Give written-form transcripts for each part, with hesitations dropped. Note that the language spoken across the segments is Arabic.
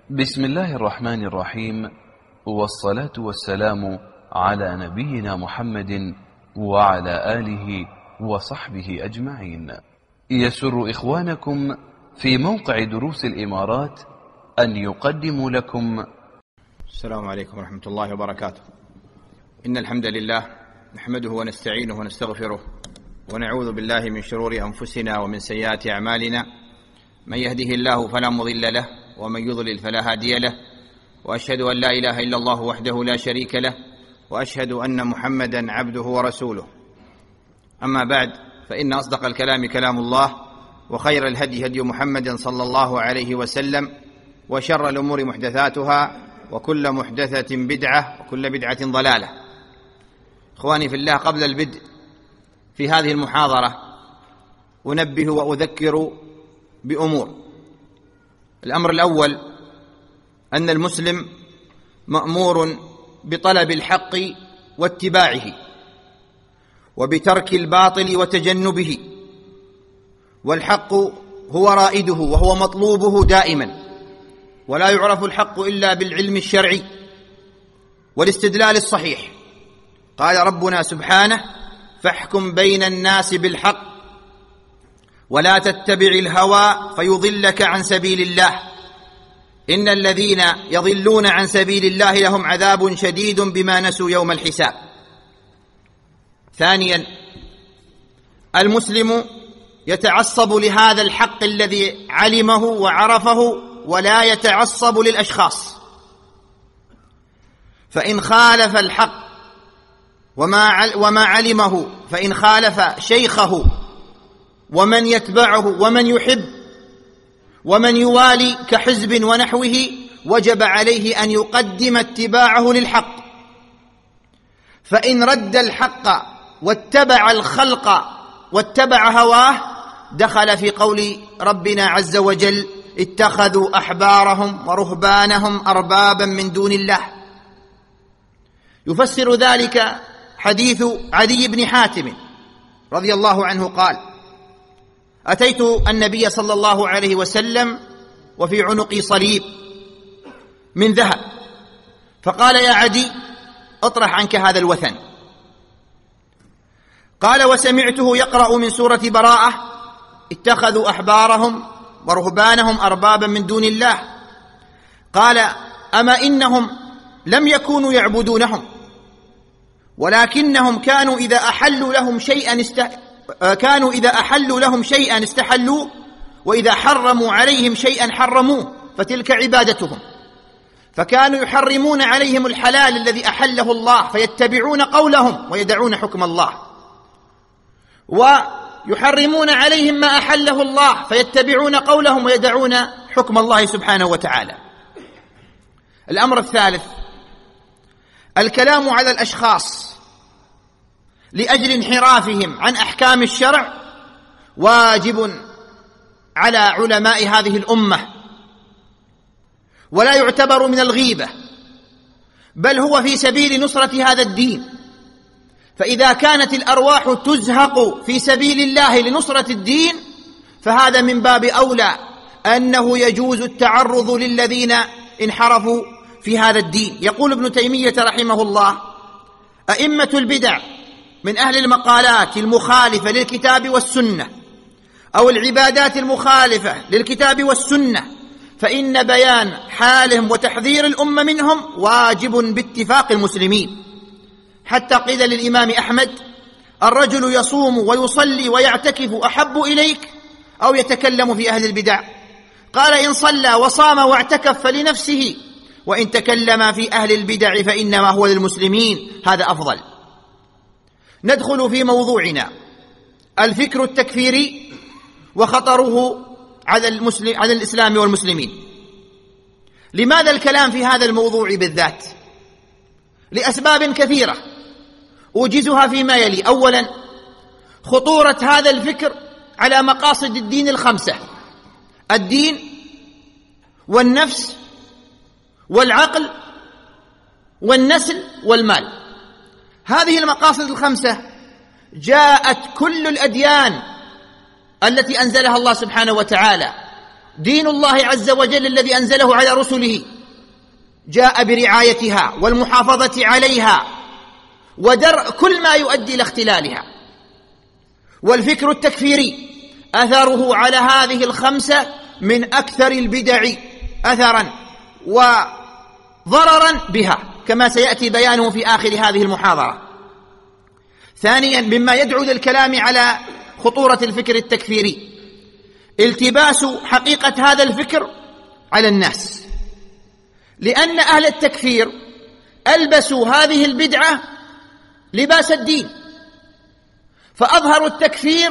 بسم الله الرحمن الرحيم، والصلاة والسلام على نبينا محمد وعلى آله وصحبه أجمعين. يسر إخوانكم في موقع دروس الإمارات أن يقدموا لكم. السلام عليكم ورحمة الله وبركاته. إن الحمد لله نحمده ونستعينه ونستغفره ونعوذ بالله من شرور أنفسنا ومن سيئات أعمالنا، من يهده الله فلا مضل له ومن يضلل فلا هادي له، وأشهد أن لا إله إلا الله وحده لا شريك له، وأشهد أن محمدا عبده ورسوله. أما بعد، فإن أصدق الكلام كلام الله، وخير الهدي هدي محمد صلى الله عليه وسلم، وشر الأمور محدثاتها، وكل محدثة بدعة، وكل بدعة ضلالة. إخواني في الله، قبل البدء في هذه المحاضرة أنبه وأذكر بأمور. الأمر الأول أن المسلم مأمور بطلب الحق واتباعه، وبترك الباطل وتجنبه، والحق هو رائده وهو مطلوبه دائما، ولا يعرف الحق إلا بالعلم الشرعي والاستدلال الصحيح. قال ربنا سبحانه: فاحكم بين الناس بالحق ولا تتبع الهوى فيضلك عن سبيل الله، إن الذين يضلون عن سبيل الله لهم عذاب شديد بما نسوا يوم الحساب. ثانيا، المسلم يتعصب لهذا الحق الذي علمه وعرفه، ولا يتعصب للأشخاص، فإن خالف الحق وما علمه، فإن خالف شيخه ومن يتبعه ومن يحب ومن يوالي كحزب ونحوه، وجب عليه أن يقدم اتباعه للحق. فإن رد الحق واتبع الخلق واتبع هواه، دخل في قول ربنا عز وجل: اتخذوا أحبارهم ورهبانهم أربابا من دون الله. يفسر ذلك حديث عدي بن حاتم رضي الله عنه قال: أتيت النبي صلى الله عليه وسلم وفي عنقي صليب من ذهب، فقال: يا عدي، اطرح عنك هذا الوثن. قال: وسمعته يقرأ من سورة براءة: اتخذوا أحبارهم ورهبانهم أربابا من دون الله. قال: أما إنهم لم يكونوا يعبدونهم، ولكنهم كانوا إذا أحلوا لهم شيئا استحلوه، وإذا حرموا عليهم شيئا حرموه، فتلك عبادتهم. فكانوا يحرمون عليهم الحلال الذي أحله الله فيتبعون قولهم ويدعون حكم الله، ويحرمون عليهم ما أحله الله فيتبعون قولهم ويدعون حكم الله سبحانه وتعالى. الأمر الثالث، الكلام على الأشخاص لأجل انحرافهم عن أحكام الشرع واجب على علماء هذه الأمة، ولا يعتبر من الغيبة، بل هو في سبيل نصرة هذا الدين. فإذا كانت الأرواح تزهق في سبيل الله لنصرة الدين، فهذا من باب أولى أنه يجوز التعرض للذين انحرفوا في هذا الدين. يقول ابن تيمية رحمه الله: أئمة البدع من أهل المقالات المخالفة للكتاب والسنة أو العبادات المخالفة للكتاب والسنة، فإن بيان حالهم وتحذير الأمة منهم واجب باتفاق المسلمين. حتى قيل للإمام أحمد: الرجل يصوم ويصلي ويعتكف أحب إليك أو يتكلم في أهل البدع؟ قال: إن صلى وصام واعتكف فلنفسه، وإن تكلم في أهل البدع فإنما هو للمسلمين، هذا أفضل. ندخل في موضوعنا: الفكر التكفيري وخطره على الإسلام والمسلمين. لماذا الكلام في هذا الموضوع بالذات؟ لأسباب كثيرة أوجزها فيما يلي. أولا، خطورة هذا الفكر على مقاصد الدين الخمسة: الدين والنفس والعقل والنسل والمال. هذه المقاصد الخمسة جاءت كل الأديان التي أنزلها الله سبحانه وتعالى دين الله عز وجل الذي أنزله على رسله جاء برعايتها والمحافظة عليها ودرء كل ما يؤدي إلى اختلالها. والفكر التكفيري أثره على هذه الخمسة من أكثر البدع أثرا وضررا بها، كما سيأتي بيانه في آخر هذه المحاضرة. ثانيا، مما يدعو للكلام على خطورة الفكر التكفيري التباس حقيقة هذا الفكر على الناس، لأن أهل التكفير ألبسوا هذه البدعة لباس الدين، فأظهروا التكفير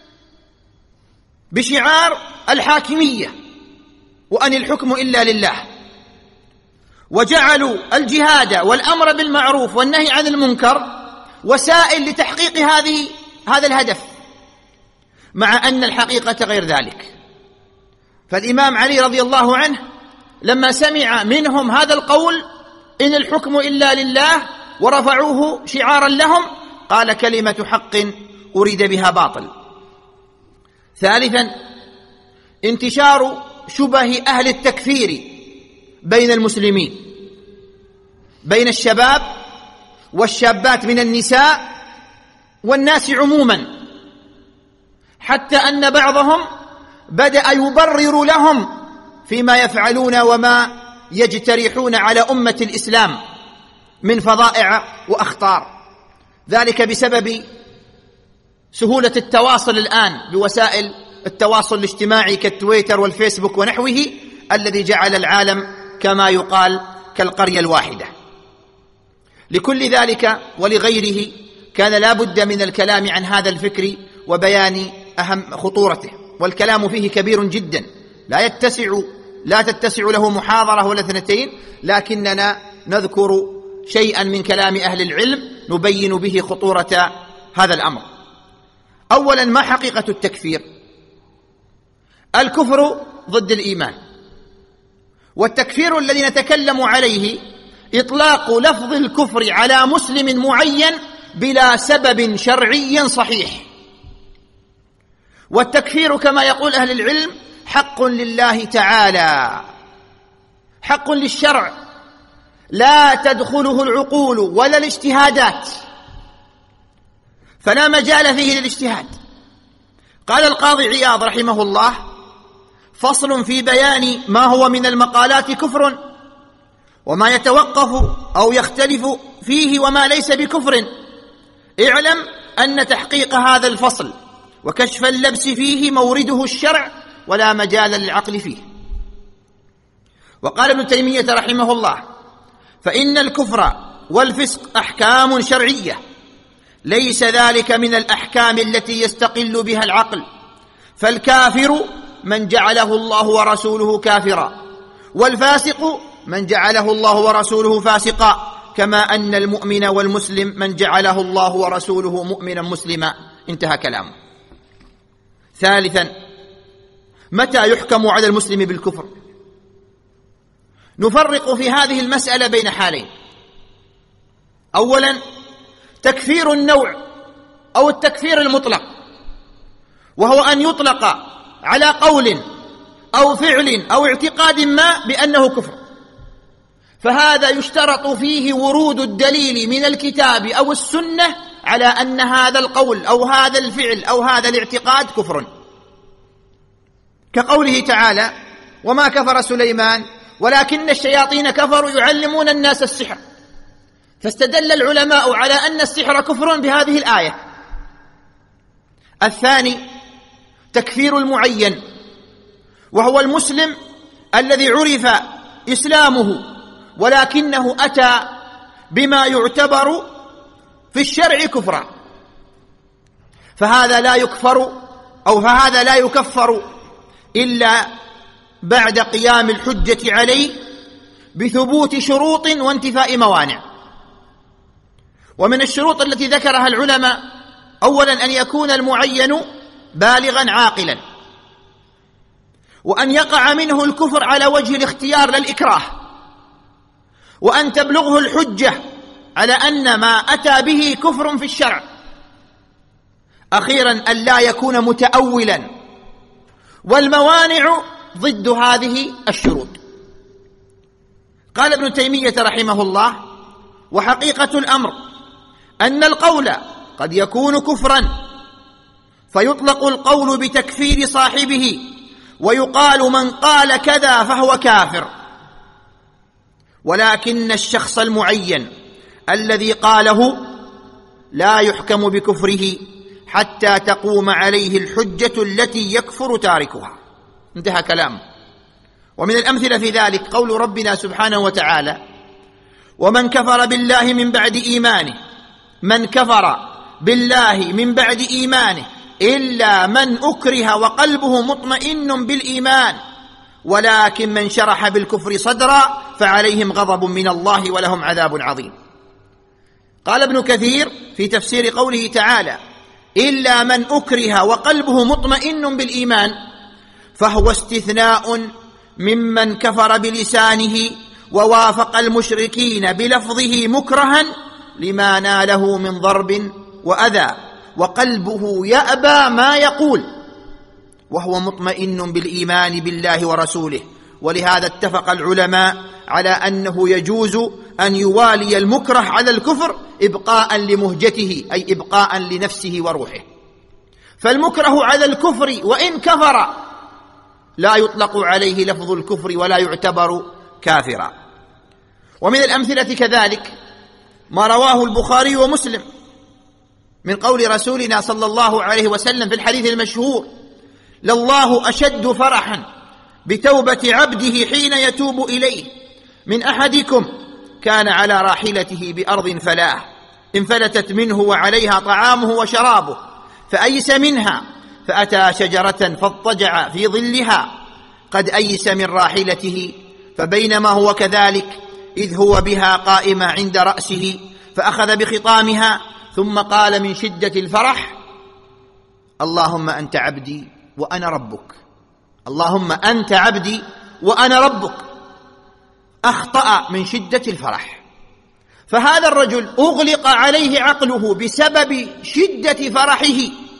بشعار الحاكمية وأن الحكم إلا لله، وجعلوا الجهاد والأمر بالمعروف والنهي عن المنكر وسائل لتحقيق هذا الهدف، مع أن الحقيقة غير ذلك. فالإمام علي رضي الله عنه لما سمع منهم هذا القول إن الحكم إلا لله ورفعوه شعارا لهم قال كلمة حق أريد بها باطل. ثالثا، انتشار شبه أهل التكفير بين المسلمين، بين الشباب والشابات من النساء والناس عموما، حتى أن بعضهم بدأ يبرر لهم فيما يفعلون وما يجترحون على أمة الإسلام من فظائع وأخطار، ذلك بسبب سهولة التواصل الآن بوسائل التواصل الاجتماعي كالتويتر والفيسبوك ونحوه، الذي جعل العالم كما يقال كالقرية الواحدة. لكل ذلك ولغيره كان لا بد من الكلام عن هذا الفكر وبيان أهم خطورته، والكلام فيه كبير جدا لا تتسع له محاضرة ولا اثنتين، لكننا نذكر شيئا من كلام أهل العلم نبين به خطورة هذا الأمر. أولا، ما حقيقة التكفير؟ الكفر ضد الإيمان، والتكفير الذي نتكلم عليه إطلاق لفظ الكفر على مسلم معين بلا سبب شرعي صحيح. والتكفير كما يقول أهل العلم حق لله تعالى، حق للشرع لا تدخله العقول ولا الاجتهادات، فلا مجال فيه للاجتهاد. قال القاضي عياض رحمه الله: فصل في بيان ما هو من المقالات كفر وما يتوقف أو يختلف فيه وما ليس بكفر. اعلم أن تحقيق هذا الفصل وكشف اللبس فيه مورده الشرع ولا مجال للعقل فيه. وقال ابن تيمية رحمه الله: فإن الكفر والفسق أحكام شرعية ليس ذلك من الأحكام التي يستقل بها العقل، فالكافر من جعله الله ورسوله كافرا، والفاسق من جعله الله ورسوله فاسقا، كما أن المؤمن والمسلم من جعله الله ورسوله مؤمنا مسلما. انتهى كلامه. ثالثا، متى يحكم على المسلم بالكفر؟ نفرق في هذه المسألة بين حالين. أولا، تكفير النوع أو التكفير المطلق، وهو أن يطلق على قول أو فعل أو اعتقاد ما بأنه كفر، فهذا يشترط فيه ورود الدليل من الكتاب أو السنة على أن هذا القول أو هذا الفعل أو هذا الاعتقاد كفر، كقوله تعالى: وما كفر سليمان ولكن الشياطين كفروا يعلمون الناس السحر، فاستدل العلماء على أن السحر كفر بهذه الآية. الثاني، تكفير المعين، وهو المسلم الذي عرف إسلامه ولكنه أتى بما يعتبر في الشرع كفرا، فهذا لا يكفر إلا بعد قيام الحجة عليه بثبوت شروط وانتفاء موانع. ومن الشروط التي ذكرها العلماء: أولا، أن يكون المعين بالغا عاقلا، وأن يقع منه الكفر على وجه الاختيار لا الإكراه، وأن تبلغه الحجة على أن ما أتى به كفر في الشرع. أخيرا، أن لا يكون متأولا. والموانع ضد هذه الشروط. قال ابن تيمية رحمه الله: وحقيقة الأمر أن القول قد يكون كفرا، فيطلق القول بتكفير صاحبه، ويقال من قال كذا فهو كافر، ولكن الشخص المعين الذي قاله لا يحكم بكفره حتى تقوم عليه الحجة التي يكفر تاركها. انتهى كلامه. ومن الأمثلة في ذلك قول ربنا سبحانه وتعالى: ومن كفر بالله من بعد إيمانه، من كفر بالله من بعد إيمانه إلا من أكره وقلبه مطمئن بالإيمان، ولكن من شرح بالكفر صدرا فعليهم غضب من الله ولهم عذاب عظيم. قال ابن كثير في تفسير قوله تعالى: إلا من أكره وقلبه مطمئن بالإيمان، فهو استثناء ممن كفر بلسانه ووافق المشركين بلفظه مكرها لما ناله من ضرب وأذى، وقلبه يأبى ما يقول وهو مطمئن بالإيمان بالله ورسوله. ولهذا اتفق العلماء على أنه يجوز أن يوالي المكره على الكفر إبقاء لمهجته، أي إبقاء لنفسه وروحه. فالمكره على الكفر وإن كفر لا يطلق عليه لفظ الكفر ولا يعتبر كافرا. ومن الأمثلة كذلك ما رواه البخاري ومسلم من قول رسولنا صلى الله عليه وسلم في الحديث المشهور: لله أشد فرحا بتوبة عبده حين يتوب إليه من أحدكم كان على راحلته بأرض فلاة انفلتت منه وعليها طعامه وشرابه، فأيس منها فأتى شجرة فاضطجع في ظلها قد أيس من راحلته، فبينما هو كذلك إذ هو بها قائمة عند رأسه فأخذ بخطامها ثم قال من شدة الفرح: اللهم أنت عبدي وأنا ربك، اللهم أنت عبدي وأنا ربك. أخطأ من شدة الفرح. فهذا الرجل أغلق عليه عقله بسبب شدة فرحه،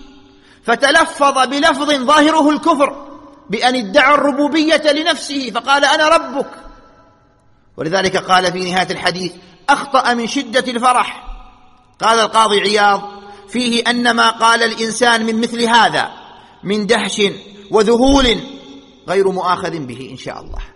فتلفظ بلفظ ظاهره الكفر بأن ادعى الربوبية لنفسه فقال أنا ربك. ولذلك قال في نهاية الحديث: أخطأ من شدة الفرح. قال القاضي عياض فيه أن ما قال الإنسان من مثل هذا من دهش وذهول غير مؤاخذ به إن شاء الله.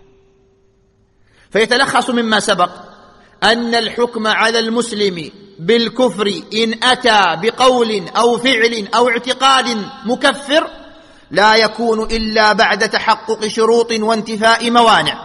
فيتلخص مما سبق أن الحكم على المسلم بالكفر إن أتى بقول أو فعل أو اعتقاد مكفر لا يكون إلا بعد تحقق شروط وانتفاء موانع.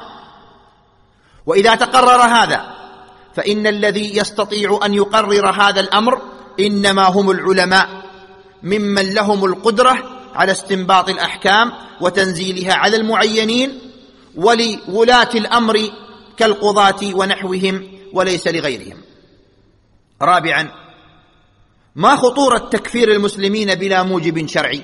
وإذا تقرر هذا فإن الذي يستطيع أن يقرر هذا الأمر إنما هم العلماء، ممن لهم القدرة على استنباط الأحكام وتنزيلها على المعينين، ولولاة الأمر كالقضاة ونحوهم وليس لغيرهم. رابعا: ما خطورة تكفير المسلمين بلا موجب شرعي؟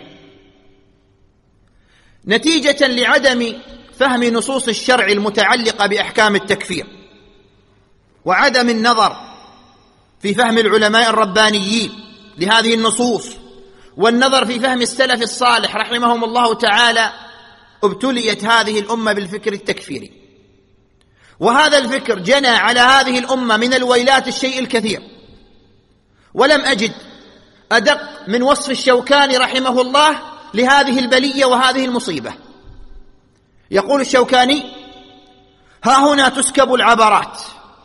نتيجة لعدم فهم نصوص الشرع المتعلقة بأحكام التكفير، وعدم النظر في فهم العلماء الربانيين لهذه النصوص، والنظر في فهم السلف الصالح رحمهم الله تعالى، ابتليت هذه الأمة بالفكر التكفيري. وهذا الفكر جنى على هذه الأمة من الويلات الشيء الكثير، ولم أجد أدق من وصف الشوكاني رحمه الله لهذه البلية وهذه المصيبة. يقول الشوكاني: ها هنا تسكب العبرات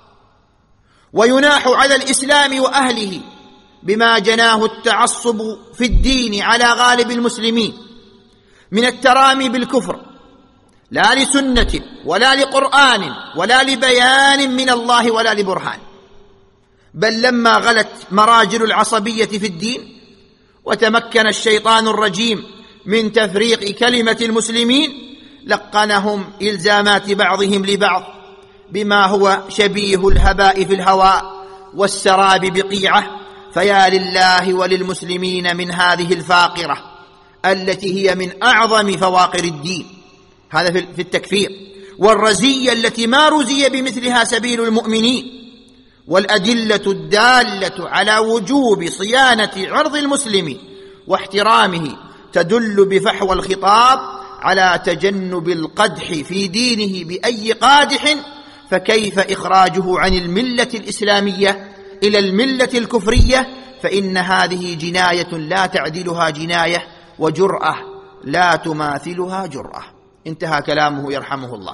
ويناح على الإسلام وأهله بما جناه التعصب في الدين على غالب المسلمين من الترامي بالكفر، لا لسنة ولا لقرآن ولا لبيان من الله ولا لبرهان، بل لما غلت مراجل العصبية في الدين وتمكن الشيطان الرجيم من تفريق كلمة المسلمين لقنهم إلزامات بعضهم لبعض بما هو شبيه الهباء في الهواء والسراب بقيعة. فيا لله وللمسلمين من هذه الفاقرة التي هي من أعظم فواقر الدين، هذا في التكفير، والرزية التي ما رزي بمثلها سبيل المؤمنين، والأدلة الدالة على وجوب صيانة عرض المسلم واحترامه تدل بفحوى الخطاب على تجنب القدح في دينه بأي قادح، فكيف إخراجه عن الملة الإسلامية إلى الملة الكفرية؟ فإن هذه جناية لا تعدلها جناية، وجرأة لا تماثلها جرأة. انتهى كلامه يرحمه الله.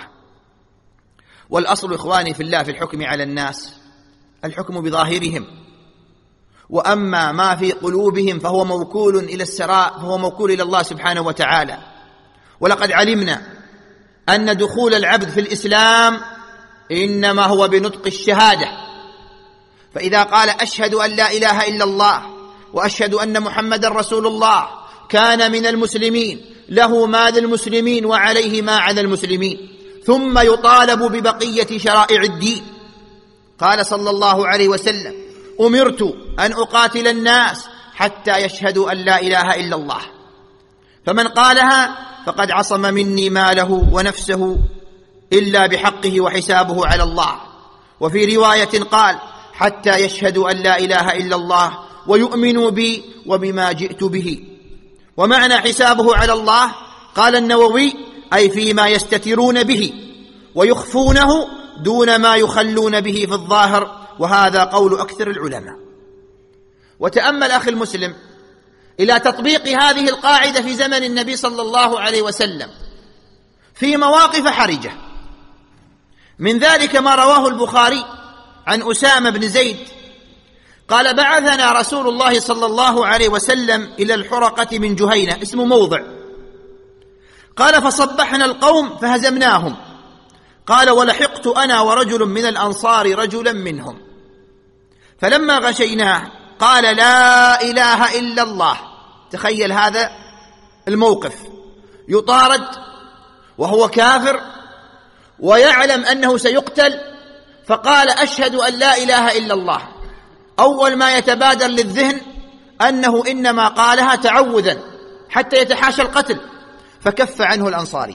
والأصل إخواني في الله في الحكم على الناس الحكم بظاهرهم، وأما ما في قلوبهم فهو موكول إلى السراء، فهو موكول إلى الله سبحانه وتعالى. ولقد علمنا أن دخول العبد في الإسلام إنما هو بنطق الشهادة، فإذا قال أشهد أن لا إله إلا الله وأشهد أن محمد رسول الله كان من المسلمين، له ما للمسلمين وعليه ما على المسلمين، ثم يطالب ببقية شرائع الدين. قال صلى الله عليه وسلم: أمرت أن أقاتل الناس حتى يشهدوا أن لا إله إلا الله، فمن قالها فقد عصم مني ماله ونفسه إلا بحقه وحسابه على الله. وفي رواية قال: حتى يشهدوا أن لا إله إلا الله ويؤمنوا بي وبما جئت به. ومعنى حسابه على الله قال النووي: أي فيما يستترون به ويخفونه دون ما يخلون به في الظاهر، وهذا قول أكثر العلماء. وتأمل أخي المسلم إلى تطبيق هذه القاعدة في زمن النبي صلى الله عليه وسلم في مواقف حرجة. من ذلك ما رواه البخاري عن أسامة بن زيد قال: بعثنا رسول الله صلى الله عليه وسلم إلى الحرقة من جهينة، اسم موضع. قال: فصبحنا القوم فهزمناهم. قال: ولحقت أنا ورجل من الأنصار رجلا منهم، فلما غشيناه قال: لا إله إلا الله. تخيل هذا الموقف، يطارد وهو كافر ويعلم أنه سيقتل، فقال: أشهد أن لا إله إلا الله. أول ما يتبادر للذهن أنه إنما قالها تعوذا حتى يتحاشى القتل، فكف عنه الأنصاري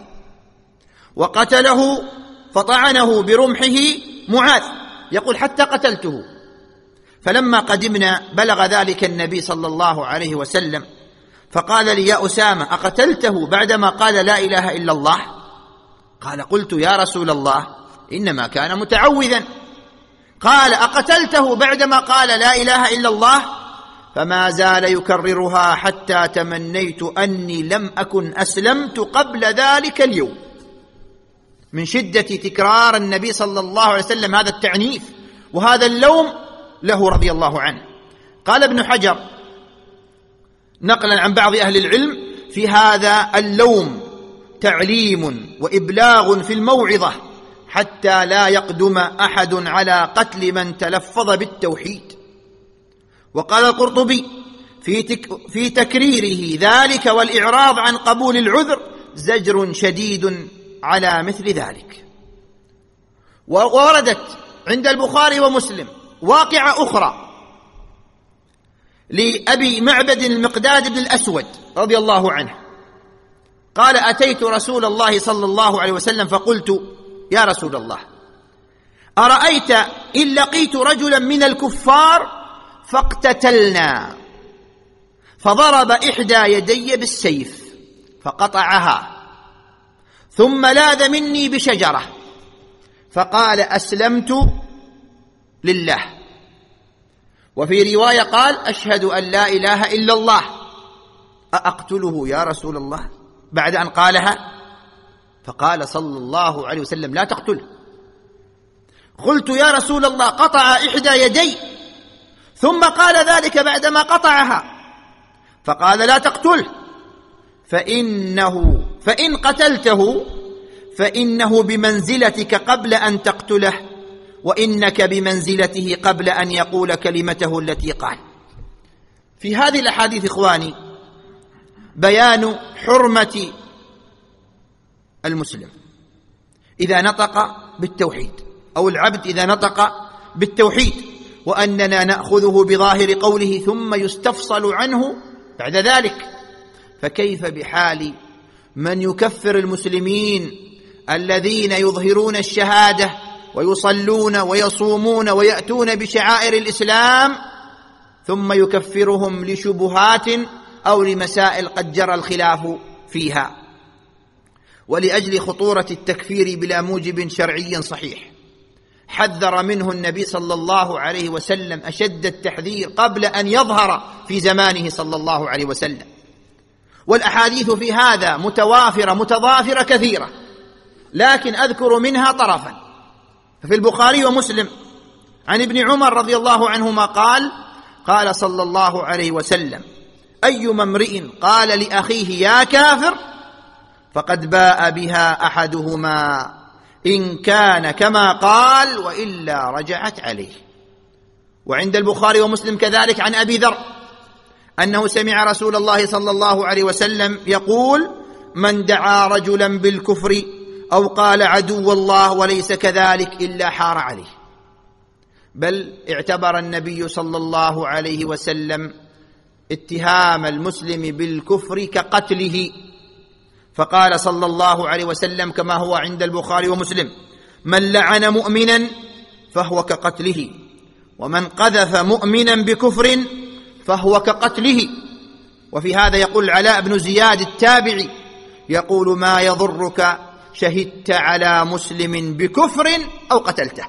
وقتله، فطعنه برمحه معاذ، يقول: حتى قتلته. فلما قدمنا بلغ ذلك النبي صلى الله عليه وسلم، فقال لي: يا أسامة، أقتلته بعدما قال لا إله إلا الله؟ قال: قلت: يا رسول الله، إنما كان متعوذا. قال: أقتلته بعدما قال لا إله إلا الله؟ فما زال يكررها حتى تمنيت أني لم أكن أسلمت قبل ذلك اليوم، من شدة تكرار النبي صلى الله عليه وسلم هذا التعنيف وهذا اللوم له رضي الله عنه. قال ابن حجر نقلا عن بعض أهل العلم: في هذا اللوم تعليم وإبلاغ في الموعظة حتى لا يقدم أحد على قتل من تلفظ بالتوحيد. وقال القرطبي في تكريره ذلك والإعراض عن قبول العذر: زجر شديد على مثل ذلك. ووردت عند البخاري ومسلم واقعة أخرى لأبي معبد المقداد بن الأسود رضي الله عنه، قال: أتيت رسول الله صلى الله عليه وسلم فقلت: يا رسول الله، أرأيت إن لقيت رجلا من الكفار فاقتتلنا، فضرب إحدى يدي بالسيف فقطعها، ثم لاذ مني بشجرة، فقال: أسلمت لله. وفي رواية قال: أشهد أن لا إله إلا الله. أأقتله يا رسول الله بعد أن قالها؟ فقال صلى الله عليه وسلم: لا تقتله. قلت: يا رسول الله، قطع إحدى يدي ثم قال ذلك بعدما قطعها. فقال: لا تقتله، فإن قتلته فإنه بمنزلتك قبل أن تقتله، وإنك بمنزلته قبل أن يقول كلمته التي قال. في هذه الأحاديث إخواني بيان حرمة المسلم إذا نطق بالتوحيد، أو العبد إذا نطق بالتوحيد، وأننا نأخذه بظاهر قوله ثم يستفصل عنه بعد ذلك. فكيف بحال من يكفر المسلمين الذين يظهرون الشهادة ويصلون ويصومون ويأتون بشعائر الإسلام، ثم يكفرهم لشبهات أو لمسائل قد جرى الخلاف فيها؟ ولأجل خطورة التكفير بلا موجب شرعي صحيح حذر منه النبي صلى الله عليه وسلم أشد التحذير قبل أن يظهر في زمانه صلى الله عليه وسلم. والأحاديث في هذا متوافرة متضافرة كثيرة، لكن أذكر منها طرفا. ففي البخاري ومسلم عن ابن عمر رضي الله عنهما قال صلى الله عليه وسلم: أيما امرئ قال لأخيه يا كافر فقد باء بها أحدهما إن كان كما قال وإلا رجعت عليه. وعند البخاري ومسلم كذلك عن أبي ذر أنه سمع رسول الله صلى الله عليه وسلم يقول: من دعا رجلا بالكفر أو قال عدو الله وليس كذلك إلا حار عليه. بل اعتبر النبي صلى الله عليه وسلم اتهام المسلم بالكفر كقتله، فقال صلى الله عليه وسلم كما هو عند البخاري ومسلم: من لعن مؤمنا فهو كقتله، ومن قذف مؤمنا بكفر فهو كقتله. وفي هذا يقول العلاء بن زياد التابعي يقول: ما يضرك شهدت على مسلم بكفر أو قتلته.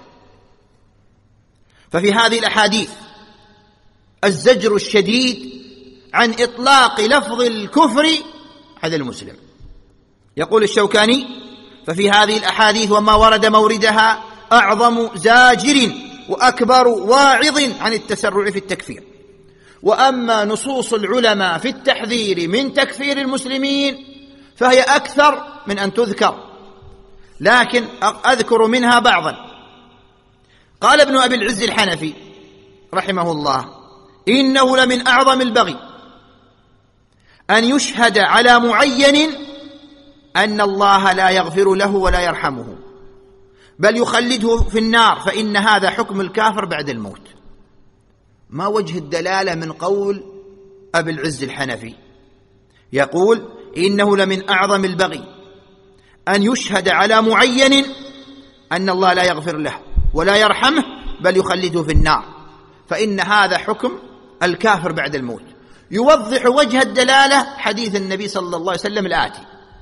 ففي هذه الأحاديث الزجر الشديد عن إطلاق لفظ الكفر على المسلم. يقول الشوكاني: ففي هذه الأحاديث وما ورد موردها أعظم زاجر وأكبر واعظ عن التسرع في التكفير. وأما نصوص العلماء في التحذير من تكفير المسلمين فهي أكثر من أن تذكر، لكن أذكر منها بعضا. قال ابن أبي العز الحنفي رحمه الله: إنه لمن أعظم البغي أن يشهد على معين أن الله لا يغفر له ولا يرحمه بل يخلده في النار، فإن هذا حكم الكافر بعد الموت. ما وجه الدلالة من قول أبي العز الحنفي؟ يقول: إنه لمن أعظم البغي أن يشهد على معين أن الله لا يغفر له ولا يرحمه بل يخلده في النار، فإن هذا حكم الكافر بعد الموت. يوضح وجه الدلالة حديث النبي صلى الله عليه وسلم الآتي: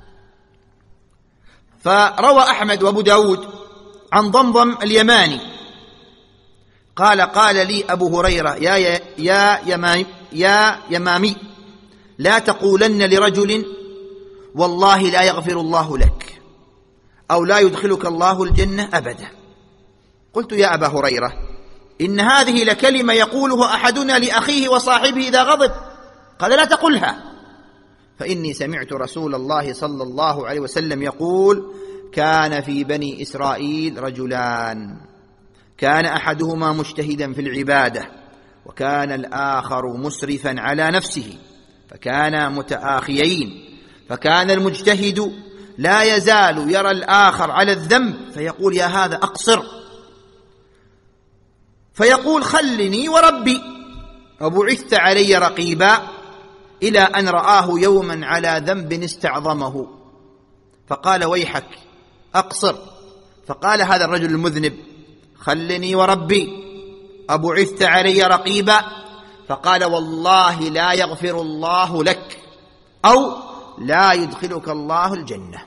فروى أحمد وأبو داود عن ضمضم اليماني قال لي أبو هريرة: يا يمامي لا تقولن لرجل والله لا يغفر الله لك أو لا يدخلك الله الجنة أبدا. قلت: يا أبا هريرة، إن هذه لكلمة يقولها أحدنا لأخيه وصاحبه إذا غضب. قال: لا تقلها، فإني سمعت رسول الله صلى الله عليه وسلم يقول: كان في بني إسرائيل رجلان كان أحدهما مجتهدا في العبادة وكان الآخر مسرفا على نفسه، فكانا متآخيين، فكان المجتهد لا يزال يرى الآخر على الذنب فيقول: يا هذا أقصر، فيقول: خلني وربي، وبعثت علي رقيبا، إلى أن رآه يوما على ذنب استعظمه فقال: ويحك أقصر. فقال هذا الرجل المذنب: خلني وربي، أبعثت علي رقيبا؟ فقال: والله لا يغفر الله لك أو لا يدخلك الله الجنة.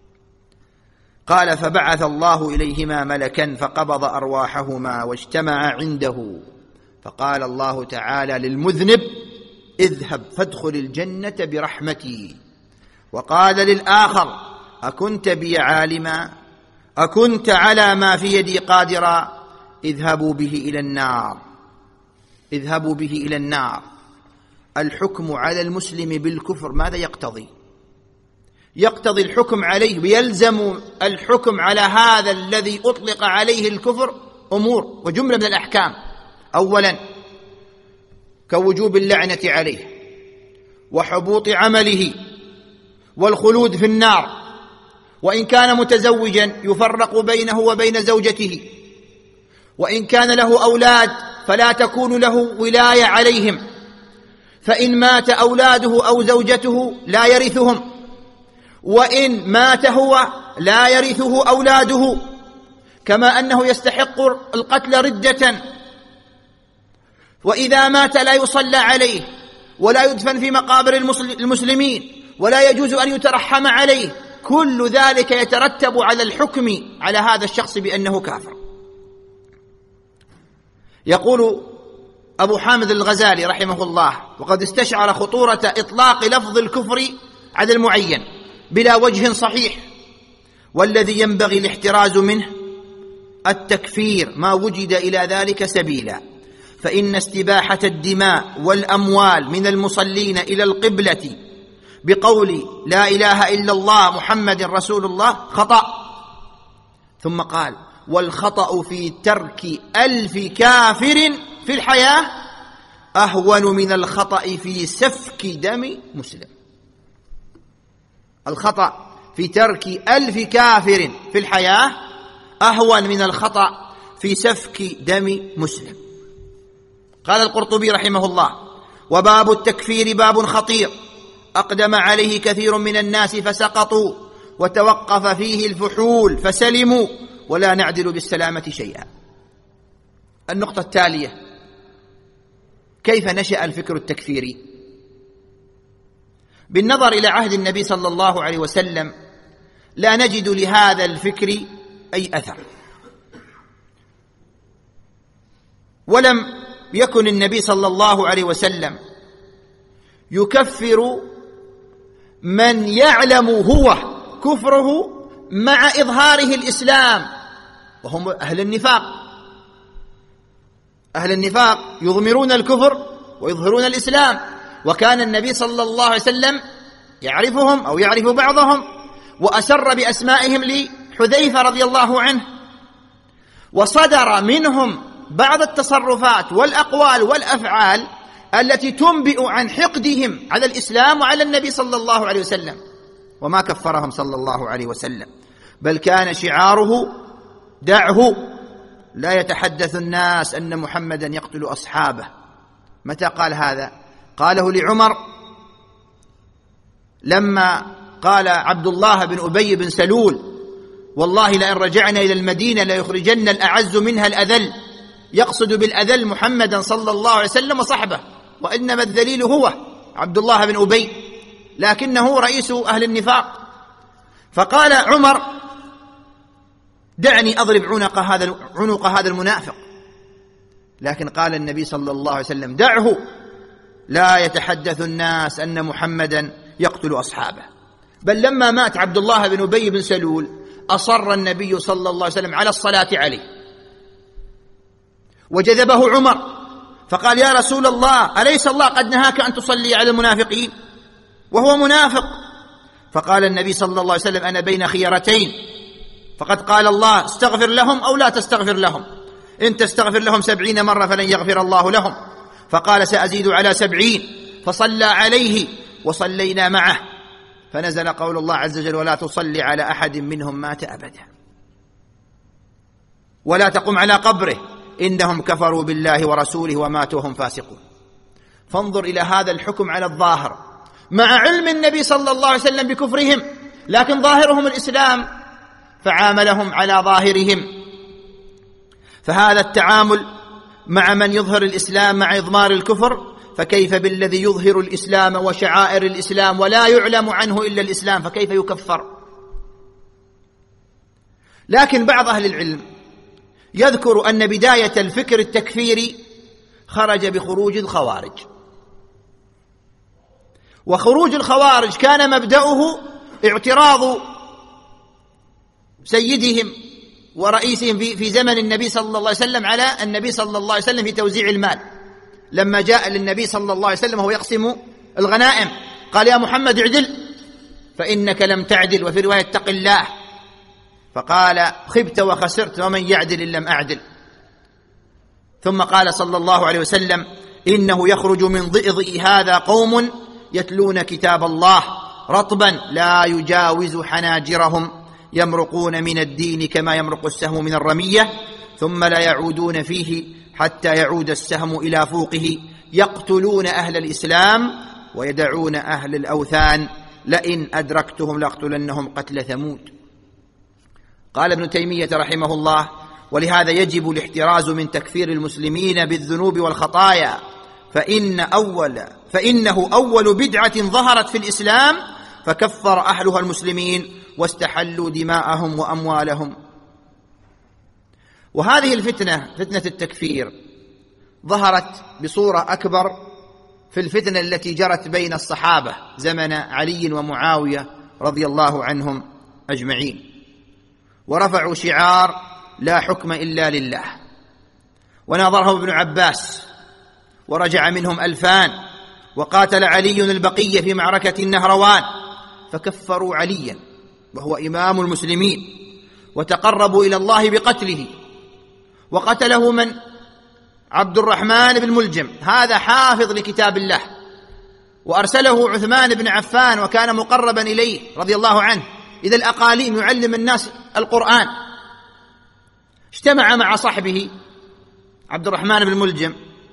قال: فبعث الله إليهما ملكا فقبض أرواحهما واجتمع عنده، فقال الله تعالى للمذنب: اذهب فادخل الجنة برحمتي. وقال للآخر: أكنت بي عالما؟ أكنت على ما في يدي قادرا؟ اذهبوا به إلى النار، اذهبوا به إلى النار. الحكم على المسلم بالكفر ماذا يقتضي؟ يقتضي الحكم عليه، ويلزم الحكم على هذا الذي أطلق عليه الكفر أمور وجملة من الأحكام. أولا كوجوب اللعنة عليه وحبوط عمله والخلود في النار، وإن كان متزوجا يفرق بينه وبين زوجته، وإن كان له أولاد فلا تكون له ولاية عليهم، فإن مات أولاده أو زوجته لا يرثهم، وإن مات هو لا يرثه أولاده، كما أنه يستحق القتل ردة. وإذا مات لا يصلى عليه ولا يدفن في مقابر المسلمين ولا يجوز أن يترحم عليه. كل ذلك يترتب على الحكم على هذا الشخص بأنه كافر. يقول أبو حامد الغزالي رحمه الله: وقد استشعر خطورة إطلاق لفظ الكفر على المعين بلا وجه صحيح، والذي ينبغي الاحتراز منه التكفير ما وجد إلى ذلك سبيلا، فإن استباحة الدماء والأموال من المصلين إلى القبلة بقول لا إله إلا الله محمد رسول الله خطأ. ثم قال: والخطأ في ترك 1000 كافر في الحياة أهون من الخطأ في سفك دم مسلم. الخطأ في ترك 1000 كافر في الحياة أهون من الخطأ في سفك دم مسلم. قال القرطبي رحمه الله: وباب التكفير باب خطير أقدم عليه كثير من الناس فسقطوا، وتوقف فيه الفحول فسلموا، ولا نعدل بالسلامة شيئا. النقطة التالية: كيف نشأ الفكر التكفيري؟ بالنظر إلى عهد النبي صلى الله عليه وسلم لا نجد لهذا الفكر أي أثر، ولم يكن النبي صلى الله عليه وسلم يكفر من يعلم هو كفره مع إظهاره الإسلام، وهم أهل النفاق. أهل النفاق يضمرون الكفر ويظهرون الإسلام، وكان النبي صلى الله عليه وسلم يعرفهم أو يعرف بعضهم، وأسر بأسمائهم لحذيفة رضي الله عنه، وصدر منهم بعض التصرفات والأقوال والأفعال التي تنبئ عن حقدهم على الإسلام وعلى النبي صلى الله عليه وسلم، وما كفرهم صلى الله عليه وسلم، بل كان شعاره: دعه، لا يتحدث الناس أن محمدا يقتل أصحابه. متى قال هذا؟ قاله لعمر لما قال عبد الله بن أبي بن سلول: والله لئن رجعنا إلى المدينة ليخرجن الأعز منها الأذل، يقصد بالأذل محمدا صلى الله عليه وسلم وصحبه، وإنما الذليل هو عبد الله بن أبي، لكنه رئيس أهل النفاق. فقال عمر: دعني أضرب عنق هذا المنافق. لكن قال النبي صلى الله عليه وسلم: دعه، لا يتحدث الناس أن محمدا يقتل أصحابه. بل لما مات عبد الله بن أبي بن سلول أصر النبي صلى الله عليه وسلم على الصلاة عليه، وجذبه عمر فقال: يا رسول الله، أليس الله قد نهاك أن تصلي على المنافقين؟ وهو منافق. فقال النبي صلى الله عليه وسلم: أنا بين خيرتين، فقد قال الله: استغفر لهم أو لا تستغفر لهم، إن تستغفر لهم 70 مرة فلن يغفر الله لهم. فقال: سأزيد على 70، فصلى عليه وصلينا معه، فنزل قول الله عز وجل: ولا تصلي على أحد منهم مات أبدا، ولا تقم على قبره، إنهم كفروا بالله ورسوله وماتوا وهم فاسقون. فانظر إلى هذا الحكم على الظاهر مع علم النبي صلى الله عليه وسلم بكفرهم، لكن ظاهرهم الإسلام، فعاملهم على ظاهرهم. فهذا التعامل مع من يظهر الإسلام مع إضمار الكفر، فكيف بالذي يظهر الإسلام وشعائر الإسلام ولا يعلم عنه إلا الإسلام، فكيف يكفر؟ لكن بعض أهل العلم يذكر أن بداية الفكر التكفيري خرج بخروج الخوارج، وخروج الخوارج كان مبدأه اعتراض سيدهم ورئيسهم في زمن النبي صلى الله عليه وسلم على النبي صلى الله عليه وسلم في توزيع المال. لما جاء للنبي صلى الله عليه وسلم وهو يقسم الغنائم قال: يا محمد اعدل فإنك لم تعدل، وفي رواية اتق الله، فقال: خبت وخسرت، ومن يعدل إن لم أعدل. ثم قال صلى الله عليه وسلم: إنه يخرج من ضئضئ هذا قوم يتلون كتاب الله رطبا لا يجاوز حناجرهم، يمرقون من الدين كما يمرق السهم من الرمية، ثم لا يعودون فيه حتى يعود السهم إلى فوقه، يقتلون أهل الإسلام ويدعون أهل الأوثان، لئن أدركتهم لأقتلنهم قتل ثمود. قال ابن تيمية رحمه الله: ولهذا يجب الاحتراز من تكفير المسلمين بالذنوب والخطايا، فإنه أول بدعة ظهرت في الإسلام، فكفر أهلها المسلمين واستحلوا دماءهم وأموالهم. وهذه الفتنة، فتنة التكفير، ظهرت بصورة أكبر في الفتنة التي جرت بين الصحابة زمن علي ومعاوية رضي الله عنهم أجمعين، ورفعوا شعار لا حكم إلا لله، وناظرهم ابن عباس ورجع منهم 2000، وقاتل علي البقية في معركة النهروان فكفروا عليا وهو إمام المسلمين، وتقربوا إلى الله بقتله. وقتله من؟ عبد الرحمن بن ملجم، هذا حافظ لكتاب الله، وأرسله عثمان بن عفان وكان مقربا إليه رضي الله عنه إذا الأقاليم يعلم الناس القرآن. اجتمع مع صحبه عبد الرحمن بن ملجم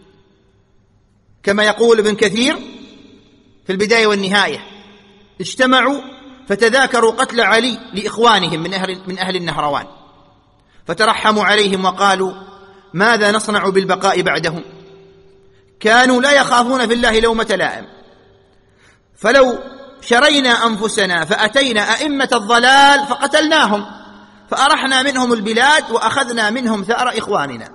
كما يقول ابن كثير في البداية والنهاية، اجتمعوا فتذاكروا قتل علي لإخوانهم من أهل النهروان، فترحموا عليهم وقالوا ماذا نصنع بالبقاء بعدهم؟ كانوا لا يخافون في الله لومة لائم، فلو شرينا أنفسنا فأتينا أئمة الضلال فقتلناهم فأرحنا منهم البلاد وأخذنا منهم ثأر إخواننا.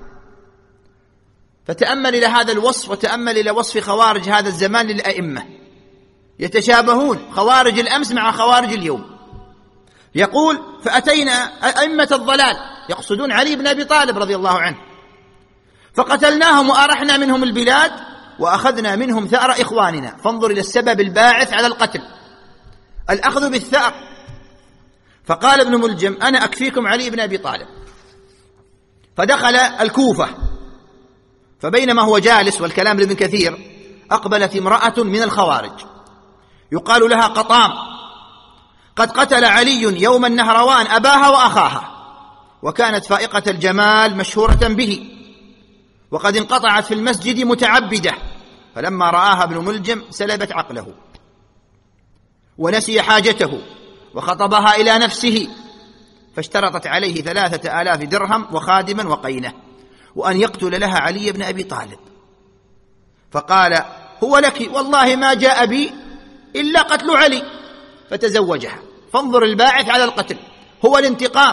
فتأمل إلى هذا الوصف، وتأمل إلى وصف خوارج هذا الزمان للأئمة، يتشابهون خوارج الأمس مع خوارج اليوم. يقول فأتينا أئمة الضلال، يقصدون علي بن أبي طالب رضي الله عنه، فقتلناهم وأرحنا منهم البلاد وأخذنا منهم ثأر إخواننا. فانظر إلى السبب الباعث على القتل، الأخذ بالثأر. فقال ابن ملجم أنا أكفيكم علي بن أبي طالب، فدخل الكوفة، فبينما هو جالس والكلام لابن كثير أقبلت امرأة من الخوارج يقال لها قطام، قد قتل علي يوم النهروان أباها وأخاها، وكانت فائقة الجمال مشهورة به، وقد انقطعت في المسجد متعبدة، فلما رآها ابن ملجم سلبت عقله ونسي حاجته وخطبها إلى نفسه، فاشترطت عليه 3000 درهم وخادما وقينة، وأن يقتل لها علي بن أبي طالب. فقال هو لك والله ما جاء بي إلا قتل علي، فتزوجها. فانظر الباعث على القتل هو الانتقام.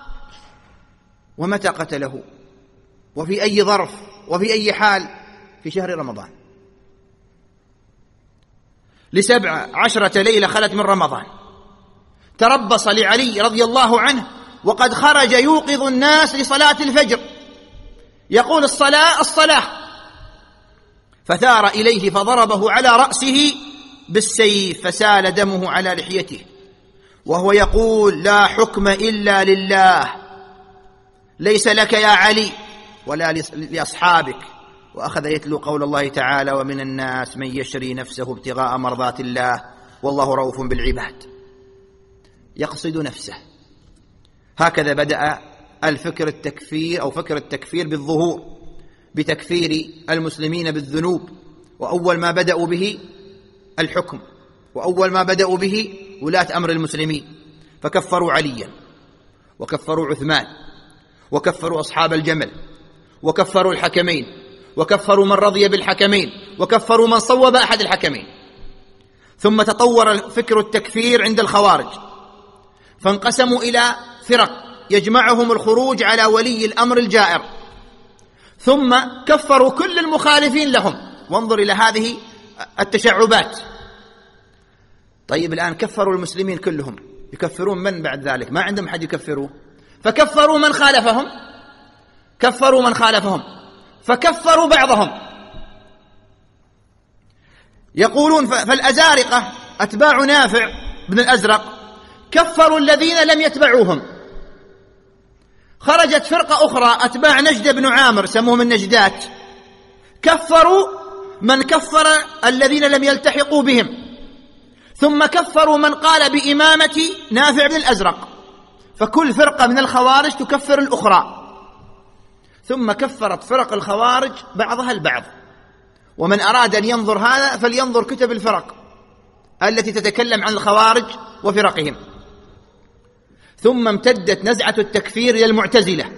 ومتى قتله وفي أي ظرف وفي أي حال؟ في شهر رمضان، ل17 ليلة خلت من رمضان، تربص لعلي رضي الله عنه وقد خرج يوقظ الناس لصلاة الفجر، يقول الصلاة الصلاة، فثار إليه فضربه على رأسه بالسيف فسال دمه على لحيته، وهو يقول لا حكم إلا لله، ليس لك يا علي ولا لأصحابك. وأخذ يتلو قول الله تعالى ومن الناس من يشري نفسه ابتغاء مرضات الله والله رؤوف بالعباد، يقصد نفسه. هكذا بدأ الفكر التكفير أو فكر التكفير بالظهور، بتكفير المسلمين بالذنوب. وأول ما بدأوا به الحكم، وأول ما بدأوا به ولاة أمر المسلمين، فكفروا عليا وكفروا عثمان وكفروا أصحاب الجمل وكفروا الحكمين وكفروا من رضي بالحكمين وكفروا من صوب أحد الحكمين. ثم تطور فكر التكفير عند الخوارج، فانقسموا إلى فرق يجمعهم الخروج على ولي الأمر الجائر، ثم كفروا كل المخالفين لهم. وانظر إلى هذه التشعبات. طيب الآن كفروا المسلمين كلهم، يكفرون من بعد ذلك؟ ما عندهم حد يكفروه، فكفروا من خالفهم، كفروا من خالفهم، فكفروا بعضهم. يقولون فالأزارقة أتباع نافع بن الأزرق كفروا الذين لم يتبعوهم. خرجت فرقة أخرى أتباع نجد بن عامر سموهم النجدات، كفروا من كفر الذين لم يلتحقوا بهم، ثم كفروا من قال بإمامة نافع بن الأزرق. فكل فرقة من الخوارج تكفر الأخرى، ثم كفرت فرق الخوارج بعضها البعض. ومن أراد أن ينظر هذا فلينظر كتب الفرق التي تتكلم عن الخوارج وفرقهم. ثم امتدت نزعة التكفير إلى المعتزلة،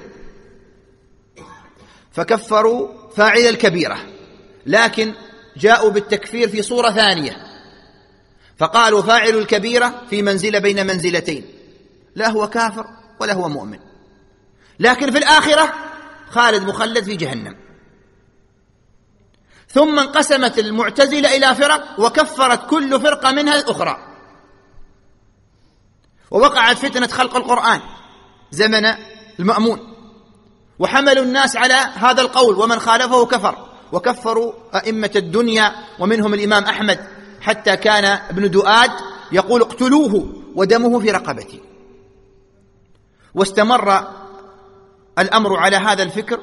فكفروا فاعل الكبيرة، لكن جاءوا بالتكفير في صورة ثانية، فقالوا فاعل الكبيرة في منزلة بين منزلتين، لا هو كافر ولا هو مؤمن، لكن في الآخرة خالد مخلد في جهنم. ثم انقسمت المعتزلة إلى فرق وكفرت كل فرقة منها الأخرى، ووقعت فتنة خلق القرآن زمن المأمون، وحملوا الناس على هذا القول، ومن خالفه كفر، وكفروا أئمة الدنيا ومنهم الإمام أحمد، حتى كان ابن دؤاد يقول اقتلوه ودمه في رقبتي. واستمر الأمر على هذا الفكر،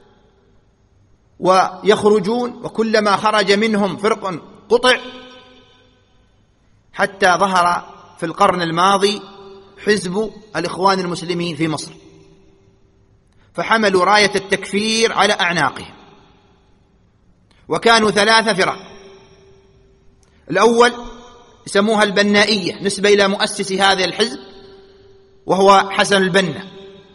ويخرجون، وكلما خرج منهم فرق قطع، حتى ظهر في القرن الماضي حزب الإخوان المسلمين في مصر، فحملوا راية التكفير على أعناقهم، وكانوا 3 فرق. الأول يسموها البنائية نسبة إلى مؤسس هذا الحزب وهو حسن البنا،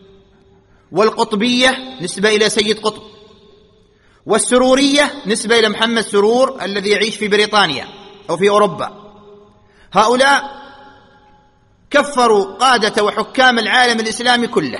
والقطبية نسبة إلى سيد قطب، والسرورية نسبة إلى محمد سرور الذي يعيش في بريطانيا أو في أوروبا. هؤلاء كفروا قادة وحكام العالم الإسلامي كله،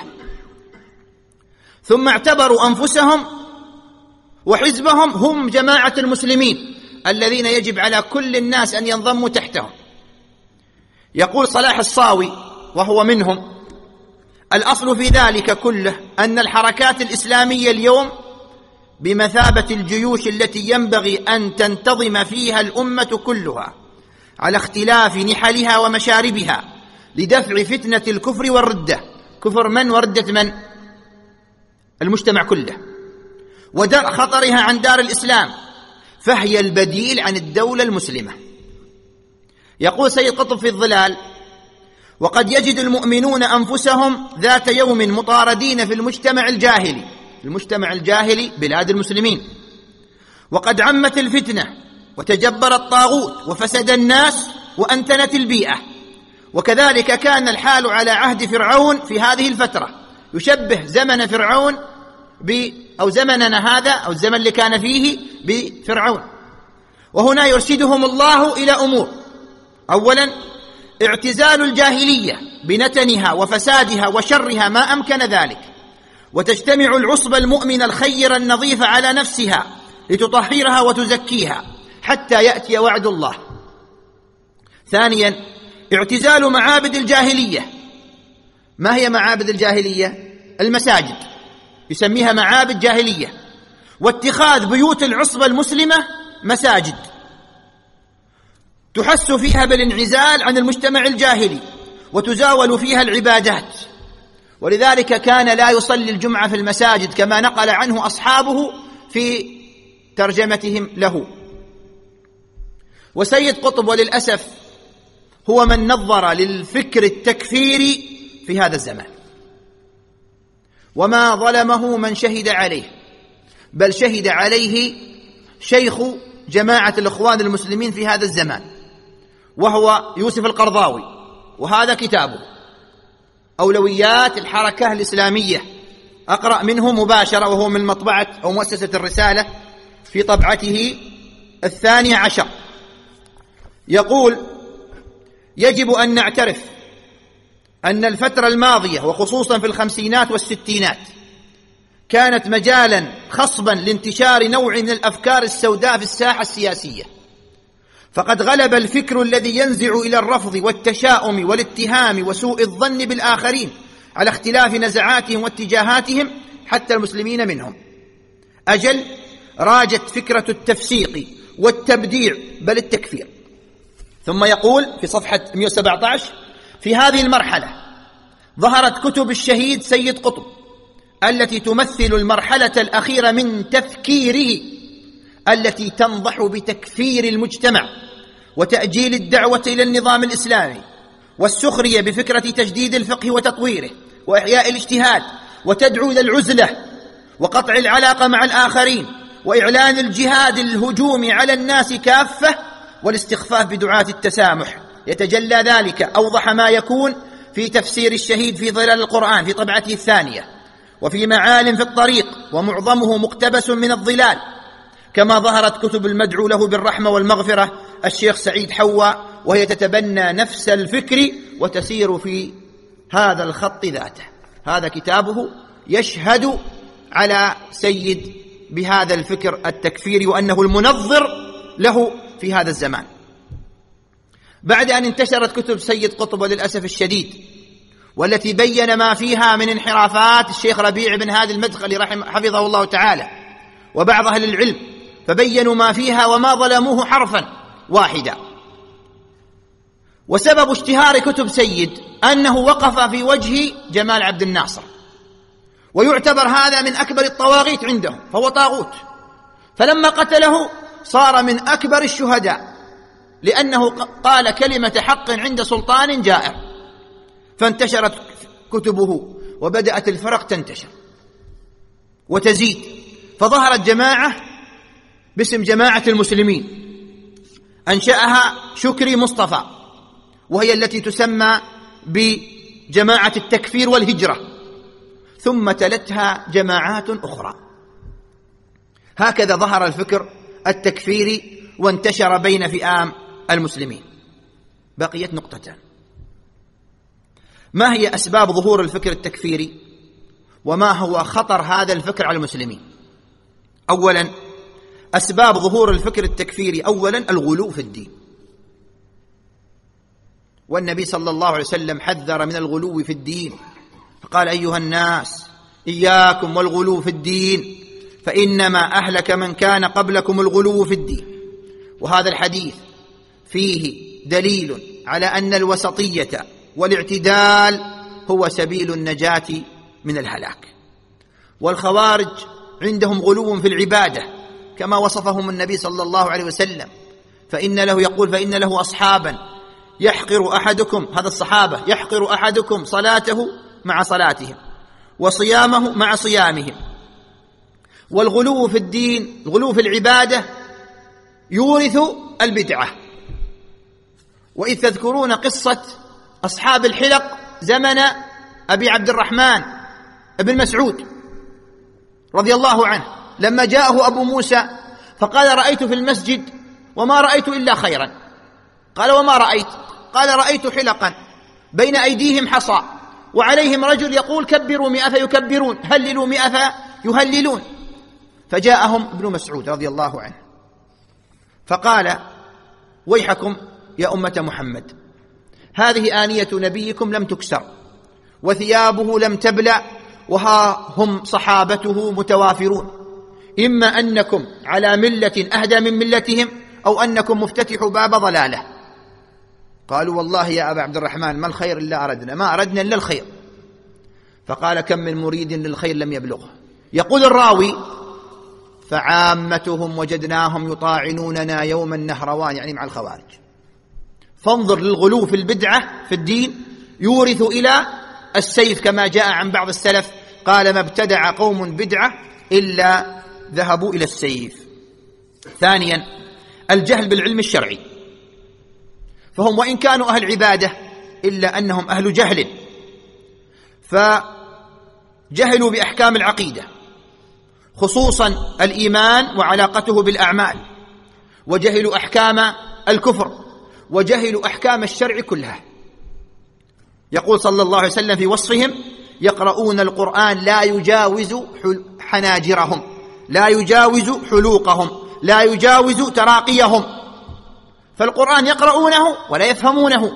ثم اعتبروا أنفسهم وحزبهم هم جماعة المسلمين الذين يجب على كل الناس أن ينضموا تحتهم. يقول صلاح الصاوي وهو منهم: الأصل في ذلك كله أن الحركات الإسلامية اليوم بمثابة الجيوش التي ينبغي أن تنتظم فيها الأمة كلها على اختلاف نحلها ومشاربها لدفع فتنة الكفر والردة. كفر من وردة من؟ المجتمع كله، ودرء خطرها عن دار الإسلام، فهي البديل عن الدولة المسلمة. يقول سيد قطب في الظلال: وقد يجد المؤمنون أنفسهم ذات يوم مطاردين في المجتمع الجاهلي. المجتمع الجاهلي بلاد المسلمين، وقد عمت الفتنة وتجبر الطاغوت وفسد الناس وأنتنت البيئة. وكذلك كان الحال على عهد فرعون في هذه الفترة، يشبه زمن فرعون أو زمننا هذا أو الزمن اللي كان فيه بفرعون. وهنا يرشدهم الله إلى أمور: أولا اعتزال الجاهلية بنتنها وفسادها وشرها ما أمكن ذلك، وتجتمع العصبة المؤمنة الخيرة النظيفة على نفسها لتطهرها وتزكيها حتى يأتي وعد الله. ثانيا اعتزال معابد الجاهلية. ما هي معابد الجاهلية؟ المساجد، يسميها معابد جاهلية، واتخاذ بيوت العصبة المسلمة مساجد تحس فيها بالانعزال عن المجتمع الجاهلي وتزاول فيها العبادات. ولذلك كان لا يصلي الجمعة في المساجد كما نقل عنه أصحابه في ترجمتهم له. وسيد قطب وللأسف هو من نظر للفكر التكفيري في هذا الزمان، وما ظلمه من شهد عليه، بل شهد عليه شيخ جماعة الإخوان المسلمين في هذا الزمان وهو يوسف القرضاوي، وهذا كتابه أولويات الحركة الإسلامية، أقرأ منه مباشرة، وهو من مطبعة أو مؤسسة الرسالة في طبعته 12. يقول: يجب أن نعترف أن الفترة الماضية وخصوصا في الخمسينات والستينات كانت مجالا خصبا لانتشار نوع من الأفكار السوداء في الساحة السياسية، فقد غلب الفكر الذي ينزع إلى الرفض والتشاؤم والاتهام وسوء الظن بالآخرين على اختلاف نزعاتهم واتجاهاتهم حتى المسلمين منهم. أجل راجت فكرة التفسيق والتبديع بل التكفير. ثم يقول في صفحة 117: في هذه المرحلة ظهرت كتب الشهيد سيد قطب التي تمثل المرحلة الأخيرة من تفكيره، التي تنضح بتكفير المجتمع وتأجيل الدعوة إلى النظام الإسلامي والسخرية بفكرة تجديد الفقه وتطويره وإحياء الاجتهاد، وتدعو إلى العزلة وقطع العلاقة مع الآخرين وإعلان الجهاد للهجوم على الناس كافة والاستخفاف بدعاة التسامح. يتجلى ذلك أوضح ما يكون في تفسير الشهيد في ظلال القرآن في طبعته 2، وفي معالم في الطريق، ومعظمه مقتبس من الظلال، كما ظهرت كتب المدعو له بالرحمة والمغفرة الشيخ سعيد حوا وهي تتبنى نفس الفكر وتسير في هذا الخط ذاته. هذا كتابه يشهد على سيد بهذا الفكر التكفيري وأنه المنظر له في هذا الزمان. بعد أن انتشرت كتب سيد قطب وللأسف الشديد، والتي بين ما فيها من انحرافات الشيخ ربيع بن هادي المدخلي حفظه الله تعالى وبعض أهل العلم، فبينوا ما فيها وما ظلموه حرفا واحدا. وسبب اشتهار كتب سيد أنه وقف في وجه جمال عبد الناصر، ويعتبر هذا من أكبر الطواغيت عندهم، فهو طاغوت. فلما قتله صار من أكبر الشهداء، لأنه قال كلمة حق عند سلطان جائر، فانتشرت كتبه وبدأت الفرق تنتشر وتزيد، فظهرت جماعة باسم جماعة المسلمين أنشأها شكري مصطفى، وهي التي تسمى بجماعة التكفير والهجرة، ثم تلتها جماعات أخرى. هكذا ظهر الفكر التكفيري وانتشر بين فئام المسلمين. بقيت نقطتان: ما هي أسباب ظهور الفكر التكفيري، وما هو خطر هذا الفكر على المسلمين؟ أولا، أسباب ظهور الفكر التكفيري: أولا الغلو في الدين، والنبي صلى الله عليه وسلم حذر من الغلو في الدين، فقال: أيها الناس إياكم والغلو في الدين، فإنما أهلك من كان قبلكم الغلو في الدين. وهذا الحديث فيه دليل على أن الوسطية والاعتدال هو سبيل النجاة من الهلاك. والخوارج عندهم غلو في العبادة كما وصفهم النبي صلى الله عليه وسلم، فإن له أصحابا يحقر أحدكم، هذا الصحابة، يحقر أحدكم صلاته مع صلاتهم وصيامه مع صيامهم. والغلو في الدين، الغلو في العبادة، يورث البدعة. وإذ تذكرون قصة أصحاب الحلق زمن أبي عبد الرحمن ابن مسعود رضي الله عنه، لما جاءه أبو موسى فقال: رأيت في المسجد وما رأيت إلا خيرا. قال: وما رأيت؟ قال: رأيت حلقا بين أيديهم حصى، وعليهم رجل يقول: كبروا 100 فيكبرون، هللوا 100 فيهللون. فجاءهم ابن مسعود رضي الله عنه فقال: ويحكم يا أمة محمد، هذه آنية نبيكم لم تكسر، وثيابه لم تبلى، وها هم صحابته متوافرون، إما أنكم على ملة أهدى من ملتهم، أو أنكم مفتتح باب ضلالة. قالوا: والله يا أبا عبد الرحمن ما الخير إلا أردنا، ما أردنا إلا الخير. فقال: كم من مريد للخير لم يبلغه. يقول الراوي: فعامتهم وجدناهم يطاعنوننا يوم النهروان، يعني مع الخوارج. فانظر للغلو في البدعة في الدين، يورث إلى السيف، كما جاء عن بعض السلف قال: ما ابتدع قوم بدعة إلا ذهبوا إلى السيف. ثانيا، الجهل بالعلم الشرعي، فهم وإن كانوا أهل عبادة إلا أنهم أهل جهل، فجهلوا بأحكام العقيدة، خصوصا الإيمان وعلاقته بالأعمال، وجهلوا أحكام الكفر، وجهلوا أحكام الشرع كلها. يقول صلى الله عليه وسلم في وصفهم: يقرؤون القرآن لا يجاوز حناجرهم، لا يجاوز حلوقهم، لا يجاوز تراقيهم. فالقرآن يقرؤونه ولا يفهمونه.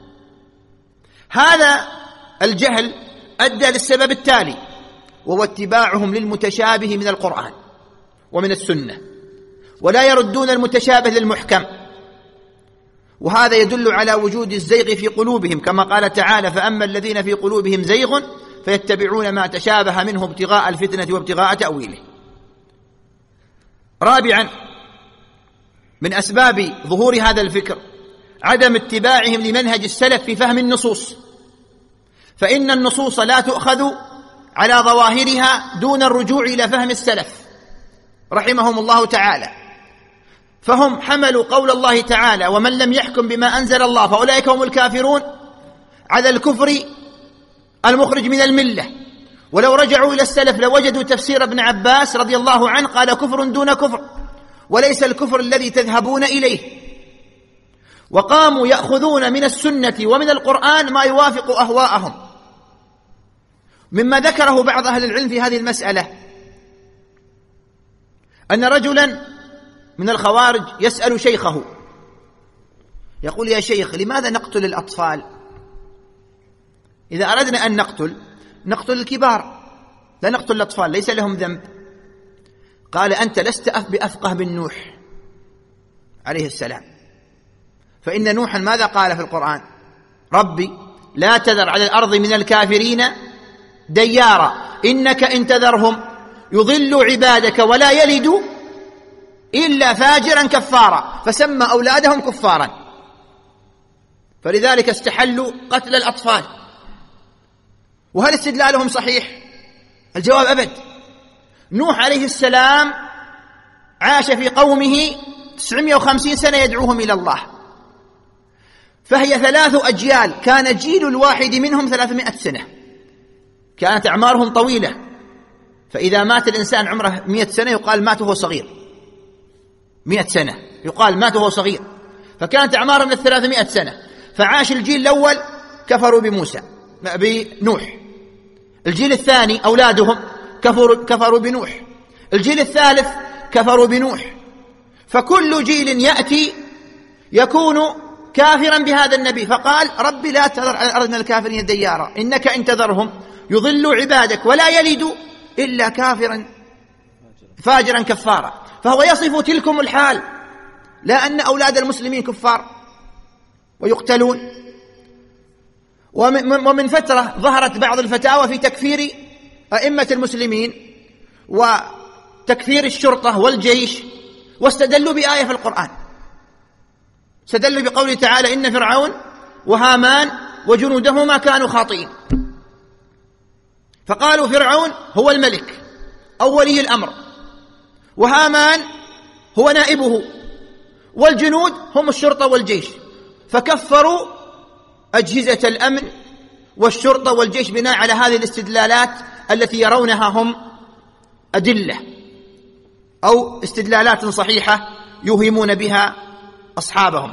هذا الجهل أدى للسبب التالي، وهو اتباعهم للمتشابه من القرآن ومن السنة، ولا يردون المتشابه للمحكم. وهذا يدل على وجود الزيغ في قلوبهم، كما قال تعالى: فأما الذين في قلوبهم زيغ فيتبعون ما تشابه منه ابتغاء الفتنة وابتغاء تأويله. رابعا، من أسباب ظهور هذا الفكر عدم اتباعهم لمنهج السلف في فهم النصوص، فإن النصوص لا تؤخذ على ظواهرها دون الرجوع إلى فهم السلف رحمهم الله تعالى. فهم حملوا قول الله تعالى: ومن لم يحكم بما أنزل الله فأولئك هم الكافرون، على الكفر المخرج من الملة. ولو رجعوا إلى السلف لوجدوا تفسير ابن عباس رضي الله عنه قال: كفر دون كفر، وليس الكفر الذي تذهبون إليه. وقاموا يأخذون من السنة ومن القرآن ما يوافق أهواءهم. مما ذكره بعض أهل العلم في هذه المسألة أن رجلا من الخوارج يسأل شيخه يقول: يا شيخ، لماذا نقتل الأطفال؟ إذا أردنا أن نقتل الكبار، لا نقتل الأطفال، ليس لهم ذنب. قال: أنت لست بأفقه من نوح عليه السلام، فإن نوحا ماذا قال في القرآن؟ ربي لا تذر على الأرض من الكافرين ديارا إنك إن تذرهم يضلوا عبادك ولا يلدوا إلا فاجرا كفارا، فسمى أولادهم كفارا، فلذلك استحلوا قتل الأطفال. وهل استدلالهم صحيح؟ الجواب أبد. نوح عليه السلام عاش في قومه 950 سنة يدعوهم إلى الله، فهي 3 أجيال، كان جيل الواحد منهم 300 سنة، كانت أعمارهم طويلة. فإذا مات الإنسان عمره 100 سنة يقال مات وهو صغير، 100 سنة يقال مات وهو صغير، فكانت أعمارهم 300 سنة. فعاش الجيل الأول كفروا بنوح، الجيل الثاني أولادهم كفروا بنوح، الجيل الثالث كفروا بنوح، فكل جيل يأتي يكون كافرا بهذا النبي. فقال: ربي لا تذر على الأرض من الكافرين ديارا إنك إن تذرهم يضلوا عبادك ولا يلدوا إلا كافرا فاجرا كفارا. فهو يصف تلكم الحال، لا أن أولاد المسلمين كفار ويقتلون. ومن فترة ظهرت بعض الفتاوى في تكفير أئمة المسلمين وتكفير الشرطة والجيش، واستدلوا بآية في القرآن، استدلوا بقوله تعالى: إن فرعون وهامان وجنودهما كانوا خاطئين. فقالوا فرعون هو الملك أو ولي الأمر، وهامان هو نائبه، والجنود هم الشرطة والجيش، فكفروا أجهزة الأمن والشرطة والجيش بناء على هذه الاستدلالات التي يرونها هم أدلة أو استدلالات صحيحة يوهمون بها أصحابهم.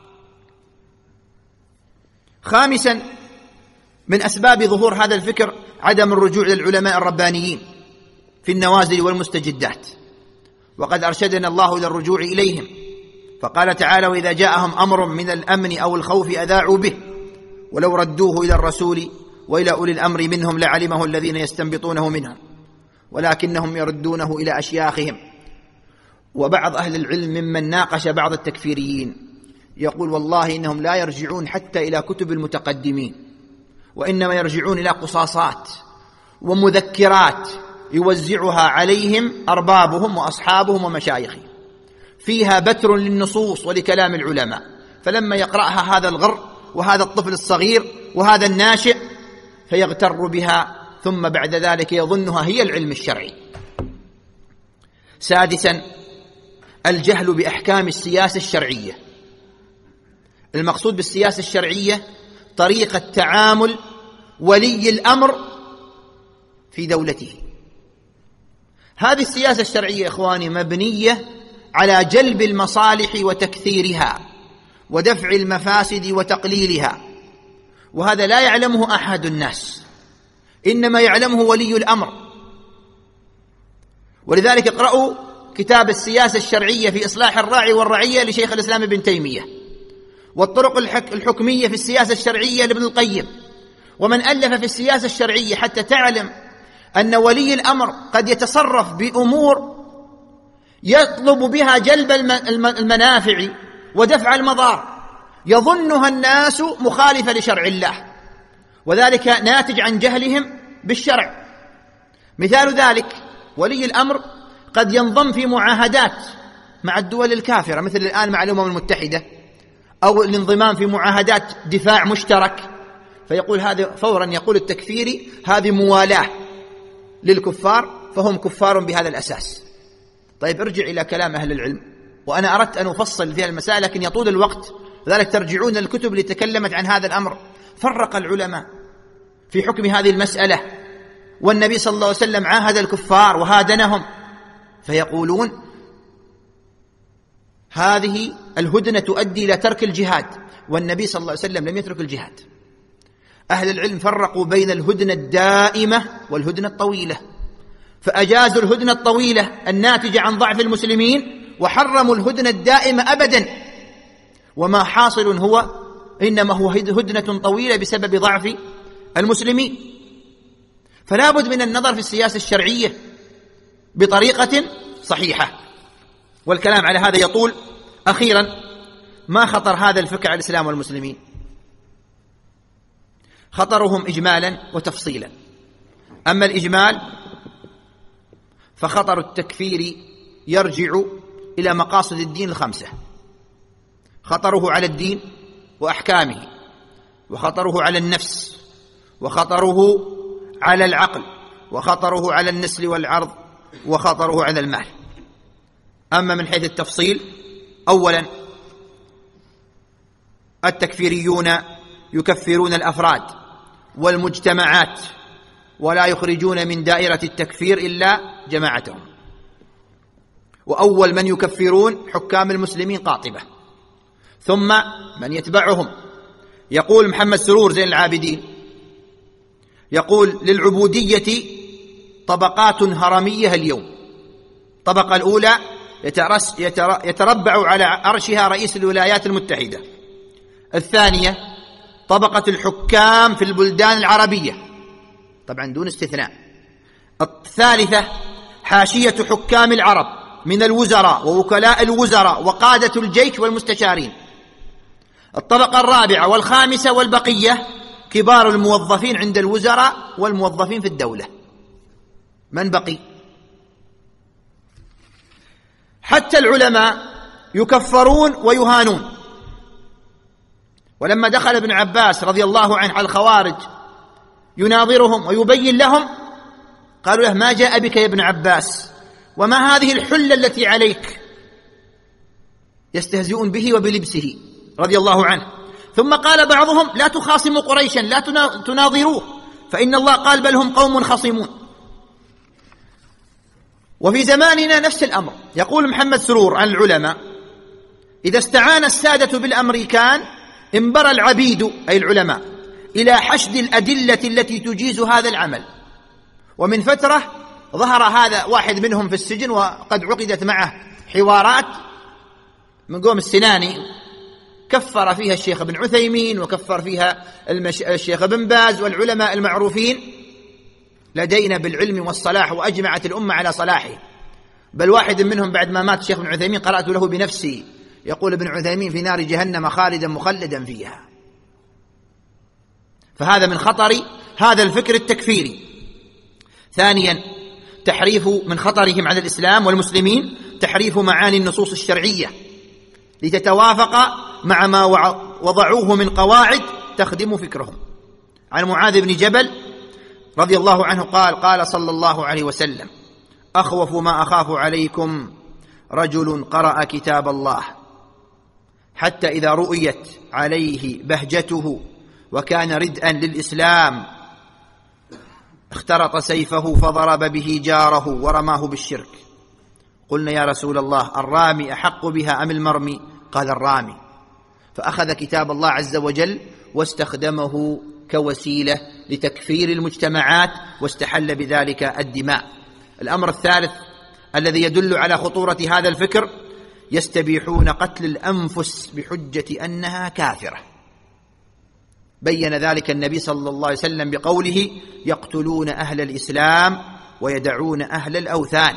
خامسا، من أسباب ظهور هذا الفكر عدم الرجوع للعلماء الربانيين في النوازل والمستجدات، وقد أرشدنا الله إلى الرجوع إليهم، فقال تعالى: وإذا جاءهم أمر من الأمن أو الخوف أذاعوا به ولو ردوه إلى الرسول وإلى أولي الأمر منهم لعلمه الذين يستنبطونه منهم ولكنهم يردونه إلى أشياخهم. وبعض أهل العلم ممن ناقش بعض التكفيريين يقول: والله إنهم لا يرجعون حتى إلى كتب المتقدمين، وإنما يرجعون إلى قصاصات ومذكرات يوزعها عليهم أربابهم وأصحابهم ومشايخهم، فيها بتر للنصوص ولكلام العلماء، فلما يقرأها هذا الغر وهذا الطفل الصغير وهذا الناشئ فيغتر بها، ثم بعد ذلك يظنها هي العلم الشرعي. سادسا، الجهل بأحكام السياسة الشرعية. المقصود بالسياسة الشرعية طريقة تعامل ولي الأمر في دولته. هذه السياسة الشرعية إخواني مبنية على جلب المصالح وتكثيرها ودفع المفاسد وتقليلها، وهذا لا يعلمه أحد الناس، إنما يعلمه ولي الأمر. ولذلك اقرأوا كتاب السياسة الشرعية في إصلاح الراعي والرعية لشيخ الإسلام ابن تيمية، والطرق الحكمية في السياسة الشرعية لابن القيم، ومن ألف في السياسة الشرعية، حتى تعلم أن ولي الأمر قد يتصرف بأمور يطلب بها جلب المنافع ودفع المضار يظنها الناس مخالفة لشرع الله، وذلك ناتج عن جهلهم بالشرع. مثال ذلك ولي الأمر قد ينضم في معاهدات مع الدول الكافرة، مثل الآن مع الأمم المتحدة، أو الانضمام في معاهدات دفاع مشترك، فيقول هذا فورا يقول التكفيري هذه موالاة للكفار، فهم كفار بهذا الأساس. طيب ارجع إلى كلام أهل العلم، وأنا أردت أن أفصل في المسائل لكن يطول الوقت، لذلك ترجعون الكتب اللي تكلمت عن هذا الأمر. فرق العلماء في حكم هذه المسألة، والنبي صلى الله عليه وسلم عاهد الكفار وهادنهم، فيقولون هذه الهدنة تؤدي إلى ترك الجهاد، والنبي صلى الله عليه وسلم لم يترك الجهاد. أهل العلم فرقوا بين الهدنة الدائمة والهدنة الطويلة، فأجازوا الهدنة الطويلة الناتجة عن ضعف المسلمين، وحرموا الهدنة الدائمة أبدا، وما حاصل إنما هو هدنة طويلة بسبب ضعف المسلمين. فلا بد من النظر في السياسة الشرعية بطريقة صحيحة، والكلام على هذا يطول. أخيرا، ما خطر هذا الفكر على الإسلام والمسلمين؟ خطرهم إجمالا وتفصيلا. أما الإجمال فخطر التكفير يرجع إلى مقاصد الدين الخمسة: خطره على الدين وأحكامه، وخطره على النفس، وخطره على العقل، وخطره على النسل والعرض، وخطره على المال. أما من حيث التفصيل، أولا التكفيريون يكفرون الأفراد والمجتمعات، ولا يخرجون من دائرة التكفير إلا جماعتهم. وأول من يكفرون حكام المسلمين قاطبة، ثم من يتبعهم. يقول محمد سرور زين العابدين، يقول: للعبودية طبقات هرمية اليوم. الطبقة الأولى يتربع على عرشها رئيس الولايات المتحدة. الثانية طبقة الحكام في البلدان العربية، طبعا دون استثناء. الثالثة حاشية حكام العرب من الوزراء ووكلاء الوزراء وقادة الجيش والمستشارين. الطبقة الرابعة والخامسة والبقية كبار الموظفين عند الوزراء والموظفين في الدولة. من بقي؟ حتى العلماء يكفرون ويهانون. ولما دخل ابن عباس رضي الله عنه على الخوارج يناظرهم ويبين لهم، قالوا له: ما جاء بك يا ابن عباس؟ وما هذه الحلة التي عليك؟ يستهزئون به وبلبسه رضي الله عنه. ثم قال بعضهم: لا تخاصموا قريشا، لا تناظروه، فإن الله قال: بل هم قوم خصيمون. وفي زماننا نفس الأمر. يقول محمد سرور عن العلماء: إذا استعان السادة بالأمريكان انبرى العبيد أي العلماء إلى حشد الأدلة التي تجيز هذا العمل. ومن فترة ظهر هذا واحد منهم في السجن، وقد عقدت معه حوارات من قوم السناني، كفر فيها الشيخ ابن عثيمين، وكفر فيها الشيخ ابن باز والعلماء المعروفين لدينا بالعلم والصلاح، وأجمعت الأمة على صلاحه. بل واحد منهم بعد ما مات الشيخ ابن عثيمين قرأت له بنفسي، يقول ابن عثيمين: في نار جهنم خالدا مخلدا فيها. فهذا من خطر هذا الفكر التكفيري. ثانيا، تحريف من خطرهم على الإسلام والمسلمين تحريف معاني النصوص الشرعية لتتوافق مع ما وضعوه من قواعد تخدم فكرهم. عن معاذ بن جبل رضي الله عنه قال: قال صلى الله عليه وسلم: أخوف ما أخاف عليكم رجل قرأ كتاب الله حتى إذا رؤيت عليه بهجته وكان ردءا للإسلام اخترط سيفه فضرب به جاره ورماه بالشرك. قلنا: يا رسول الله، الرامي أحق بها أم المرمي؟ قال: الرامي. فأخذ كتاب الله عز وجل واستخدمه كوسيلة لتكفير المجتمعات، واستحل بذلك الدماء. الأمر الثالث الذي يدل على خطورة هذا الفكر: يستبيحون قتل الأنفس بحجة أنها كافرة. بين ذلك النبي صلى الله عليه وسلم بقوله: يقتلون أهل الإسلام ويدعون أهل الأوثان.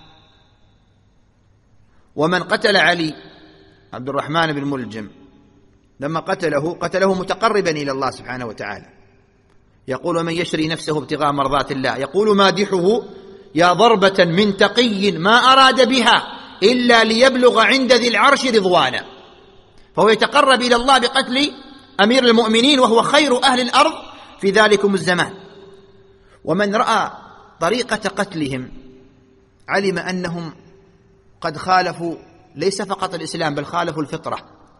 ومن قتل علي عبد الرحمن بن ملجم لما قتله متقربا إلى الله سبحانه وتعالى. يقول: ومن يشري نفسه ابتغاء مرضات الله. يقول مادحه: يا ضربة من تقي ما أراد بها إلا ليبلغ عند ذي العرش رضوانا. فهو يتقرب إلى الله بقتل أمير المؤمنين وهو خير أهل الأرض في ذلكم الزمان. ومن رأى طريقة قتلهم علم أنهم قد خالفوا ليس فقط الإسلام بل خالفوا الفطرة،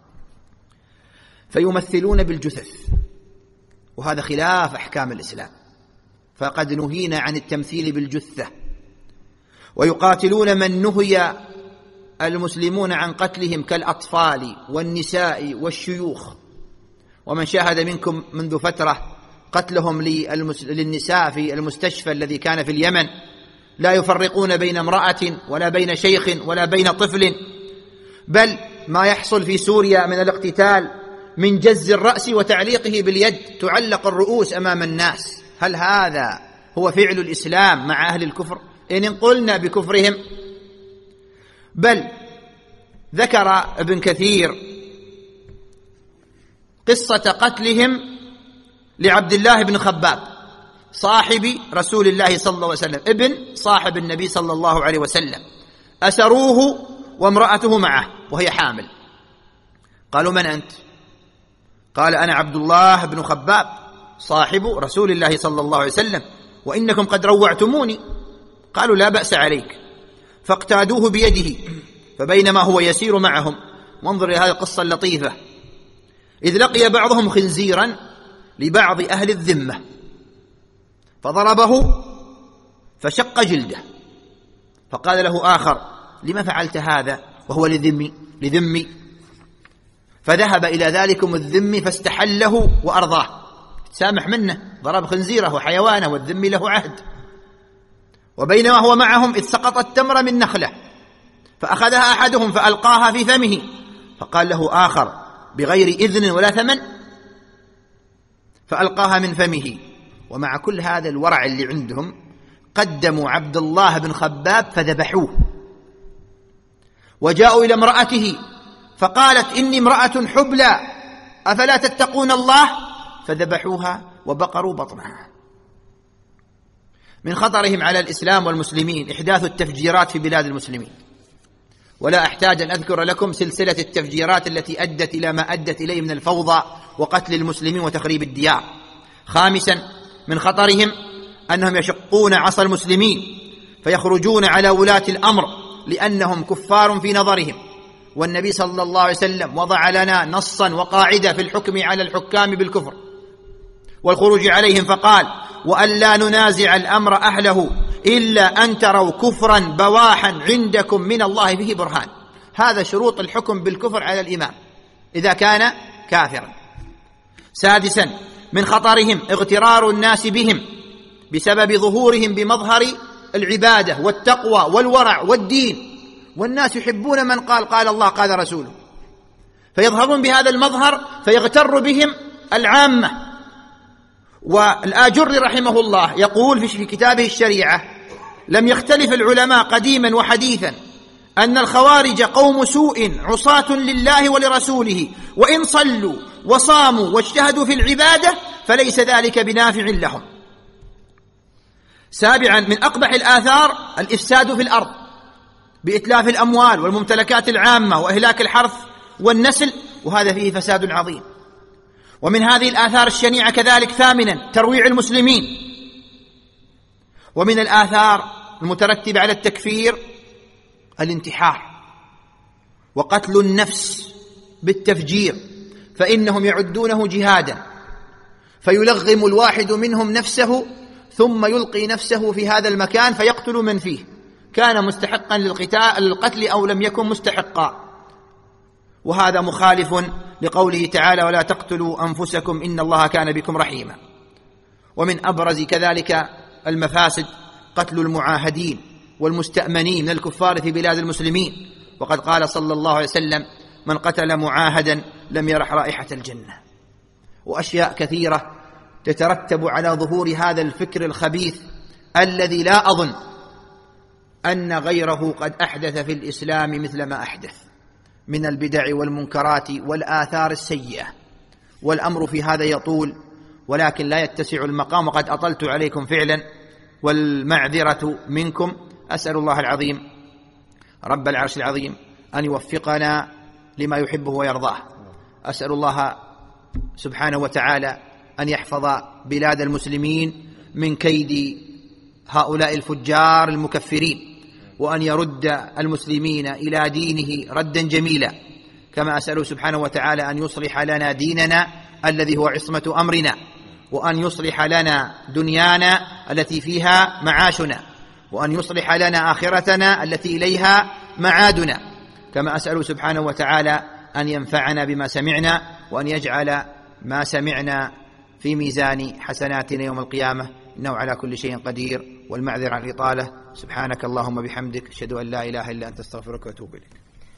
فيمثلون بالجثث، وهذا خلاف أحكام الإسلام، فقد نهينا عن التمثيل بالجثة. ويقاتلون من نهي المسلمون عن قتلهم كالأطفال والنساء والشيوخ، ومن شاهد منكم منذ فترة قتلهم للنساء في المستشفى الذي كان في اليمن، لا يفرقون بين امرأة ولا بين شيخ ولا بين طفل، بل ما يحصل في سوريا من الاقتتال من جز الرأس وتعليقه باليد، تعلق الرؤوس أمام الناس. هل هذا هو فعل الإسلام مع أهل الكفر إن قلنا بكفرهم؟ بل ذكر ابن كثير قصة قتلهم لعبد الله بن خباب صاحب رسول الله صلى الله عليه وسلم، ابن صاحب النبي صلى الله عليه وسلم. أسروه وامرأته معه وهي حامل. قالوا: من أنت؟ قال: أنا عبد الله بن خباب صاحب رسول الله صلى الله عليه وسلم، وإنكم قد روعتموني. قالوا: لا بأس عليك. فاقتادوه بيده، فبينما هو يسير معهم، وانظر إلى هذه القصة اللطيفة، إذ لقي بعضهم خنزيرا لبعض أهل الذمة فضربه فشق جلده، فقال له آخر: لما فعلت هذا وهو لذمي؟ فذهب إلى ذلكم الذمي فاستحله وأرضاه، سامح منه، ضرب خنزيره وحيوانه والذمي له عهد. وبينما هو معهم إذ سقطت تمرة من نخلة فأخذها أحدهم فألقاها في فمه، فقال له آخر بغير إذن ولا ثمن فألقاها من فمه. ومع كل هذا الورع اللي عندهم قدموا عبد الله بن خباب فذبحوه، وجاءوا إلى امرأته فقالت: إني امرأة حبلى أفلا تتقون الله؟ فذبحوها وبقروا بطنها. من خطرهم على الإسلام والمسلمين إحداث التفجيرات في بلاد المسلمين، ولا أحتاج أن أذكر لكم سلسلة التفجيرات التي أدت إلى ما أدت إليه من الفوضى وقتل المسلمين وتخريب الديار. خامسا من خطرهم أنهم يشقون عصا المسلمين فيخرجون على ولاة الأمر لأنهم كفار في نظرهم، والنبي صلى الله عليه وسلم وضع لنا نصا وقاعدة في الحكم على الحكام بالكفر والخروج عليهم، فقال: وأن لا ننازع الأمر أهله إلا أن تروا كفرا بواحا عندكم من الله فيه برهان. هذا شروط الحكم بالكفر على الإمام إذا كان كافرا. سادسا من خطرهم اغترار الناس بهم بسبب ظهورهم بمظهر العبادة والتقوى والورع والدين، والناس يحبون من قال الله قال رسوله، فيظهرون بهذا المظهر فيغتر بهم العامة. والآجر رحمه الله يقول في كتابه الشريعة: لم يختلف العلماء قديما وحديثا أن الخوارج قوم سوء عصاة لله ولرسوله، وإن صلوا وصاموا واجتهدوا في العبادة فليس ذلك بنافع لهم. سابعا من أقبح الآثار الإفساد في الأرض بإتلاف الأموال والممتلكات العامة وإهلاك الحرث والنسل، وهذا فيه فساد عظيم. ومن هذه الآثار الشنيعة كذلك ثامنا ترويع المسلمين. ومن الآثار المترتبة على التكفير الانتحار وقتل النفس بالتفجير، فإنهم يعدونه جهادا، فيلغم الواحد منهم نفسه ثم يلقي نفسه في هذا المكان فيقتل من فيه، كان مستحقا للقتل أو لم يكن مستحقا. وهذا مخالف لقوله تعالى: ولا تقتلوا أنفسكم إن الله كان بكم رحيما. ومن أبرز كذلك المفاسد قتل المعاهدين والمستأمنين من الكفار في بلاد المسلمين، وقد قال صلى الله عليه وسلم: من قتل معاهدا لم يرح رائحة الجنة. وأشياء كثيرة تترتب على ظهور هذا الفكر الخبيث الذي لا أظن أن غيره قد أحدث في الإسلام مثل ما أحدث من البدع والمنكرات والآثار السيئة. والأمر في هذا يطول، ولكن لا يتسع المقام، وقد أطلت عليكم فعلا، والمعذرة منكم. أسأل الله العظيم رب العرش العظيم أن يوفقنا لما يحبه ويرضاه. أسأل الله سبحانه وتعالى أن يحفظ بلاد المسلمين من كيد هؤلاء الفجار المكفرين، وأن يرد المسلمين إلى دينه ردا جميلا، كما أسأله سبحانه وتعالى أن يصلح لنا ديننا الذي هو عصمة أمرنا، وأن يصلح لنا دنيانا التي فيها معاشنا، وأن يصلح لنا آخرتنا التي إليها معادنا، كما أسأله سبحانه وتعالى أن ينفعنا بما سمعنا، وأن يجعل ما سمعنا في ميزان حسناتنا يوم القيامة، إنه على كل شيء قدير. والمعذرة عن الإطالة. سبحانك اللهم بحمدك، أشهد أن لا إله إلا أنت، أستغفرك وأتوب إليك.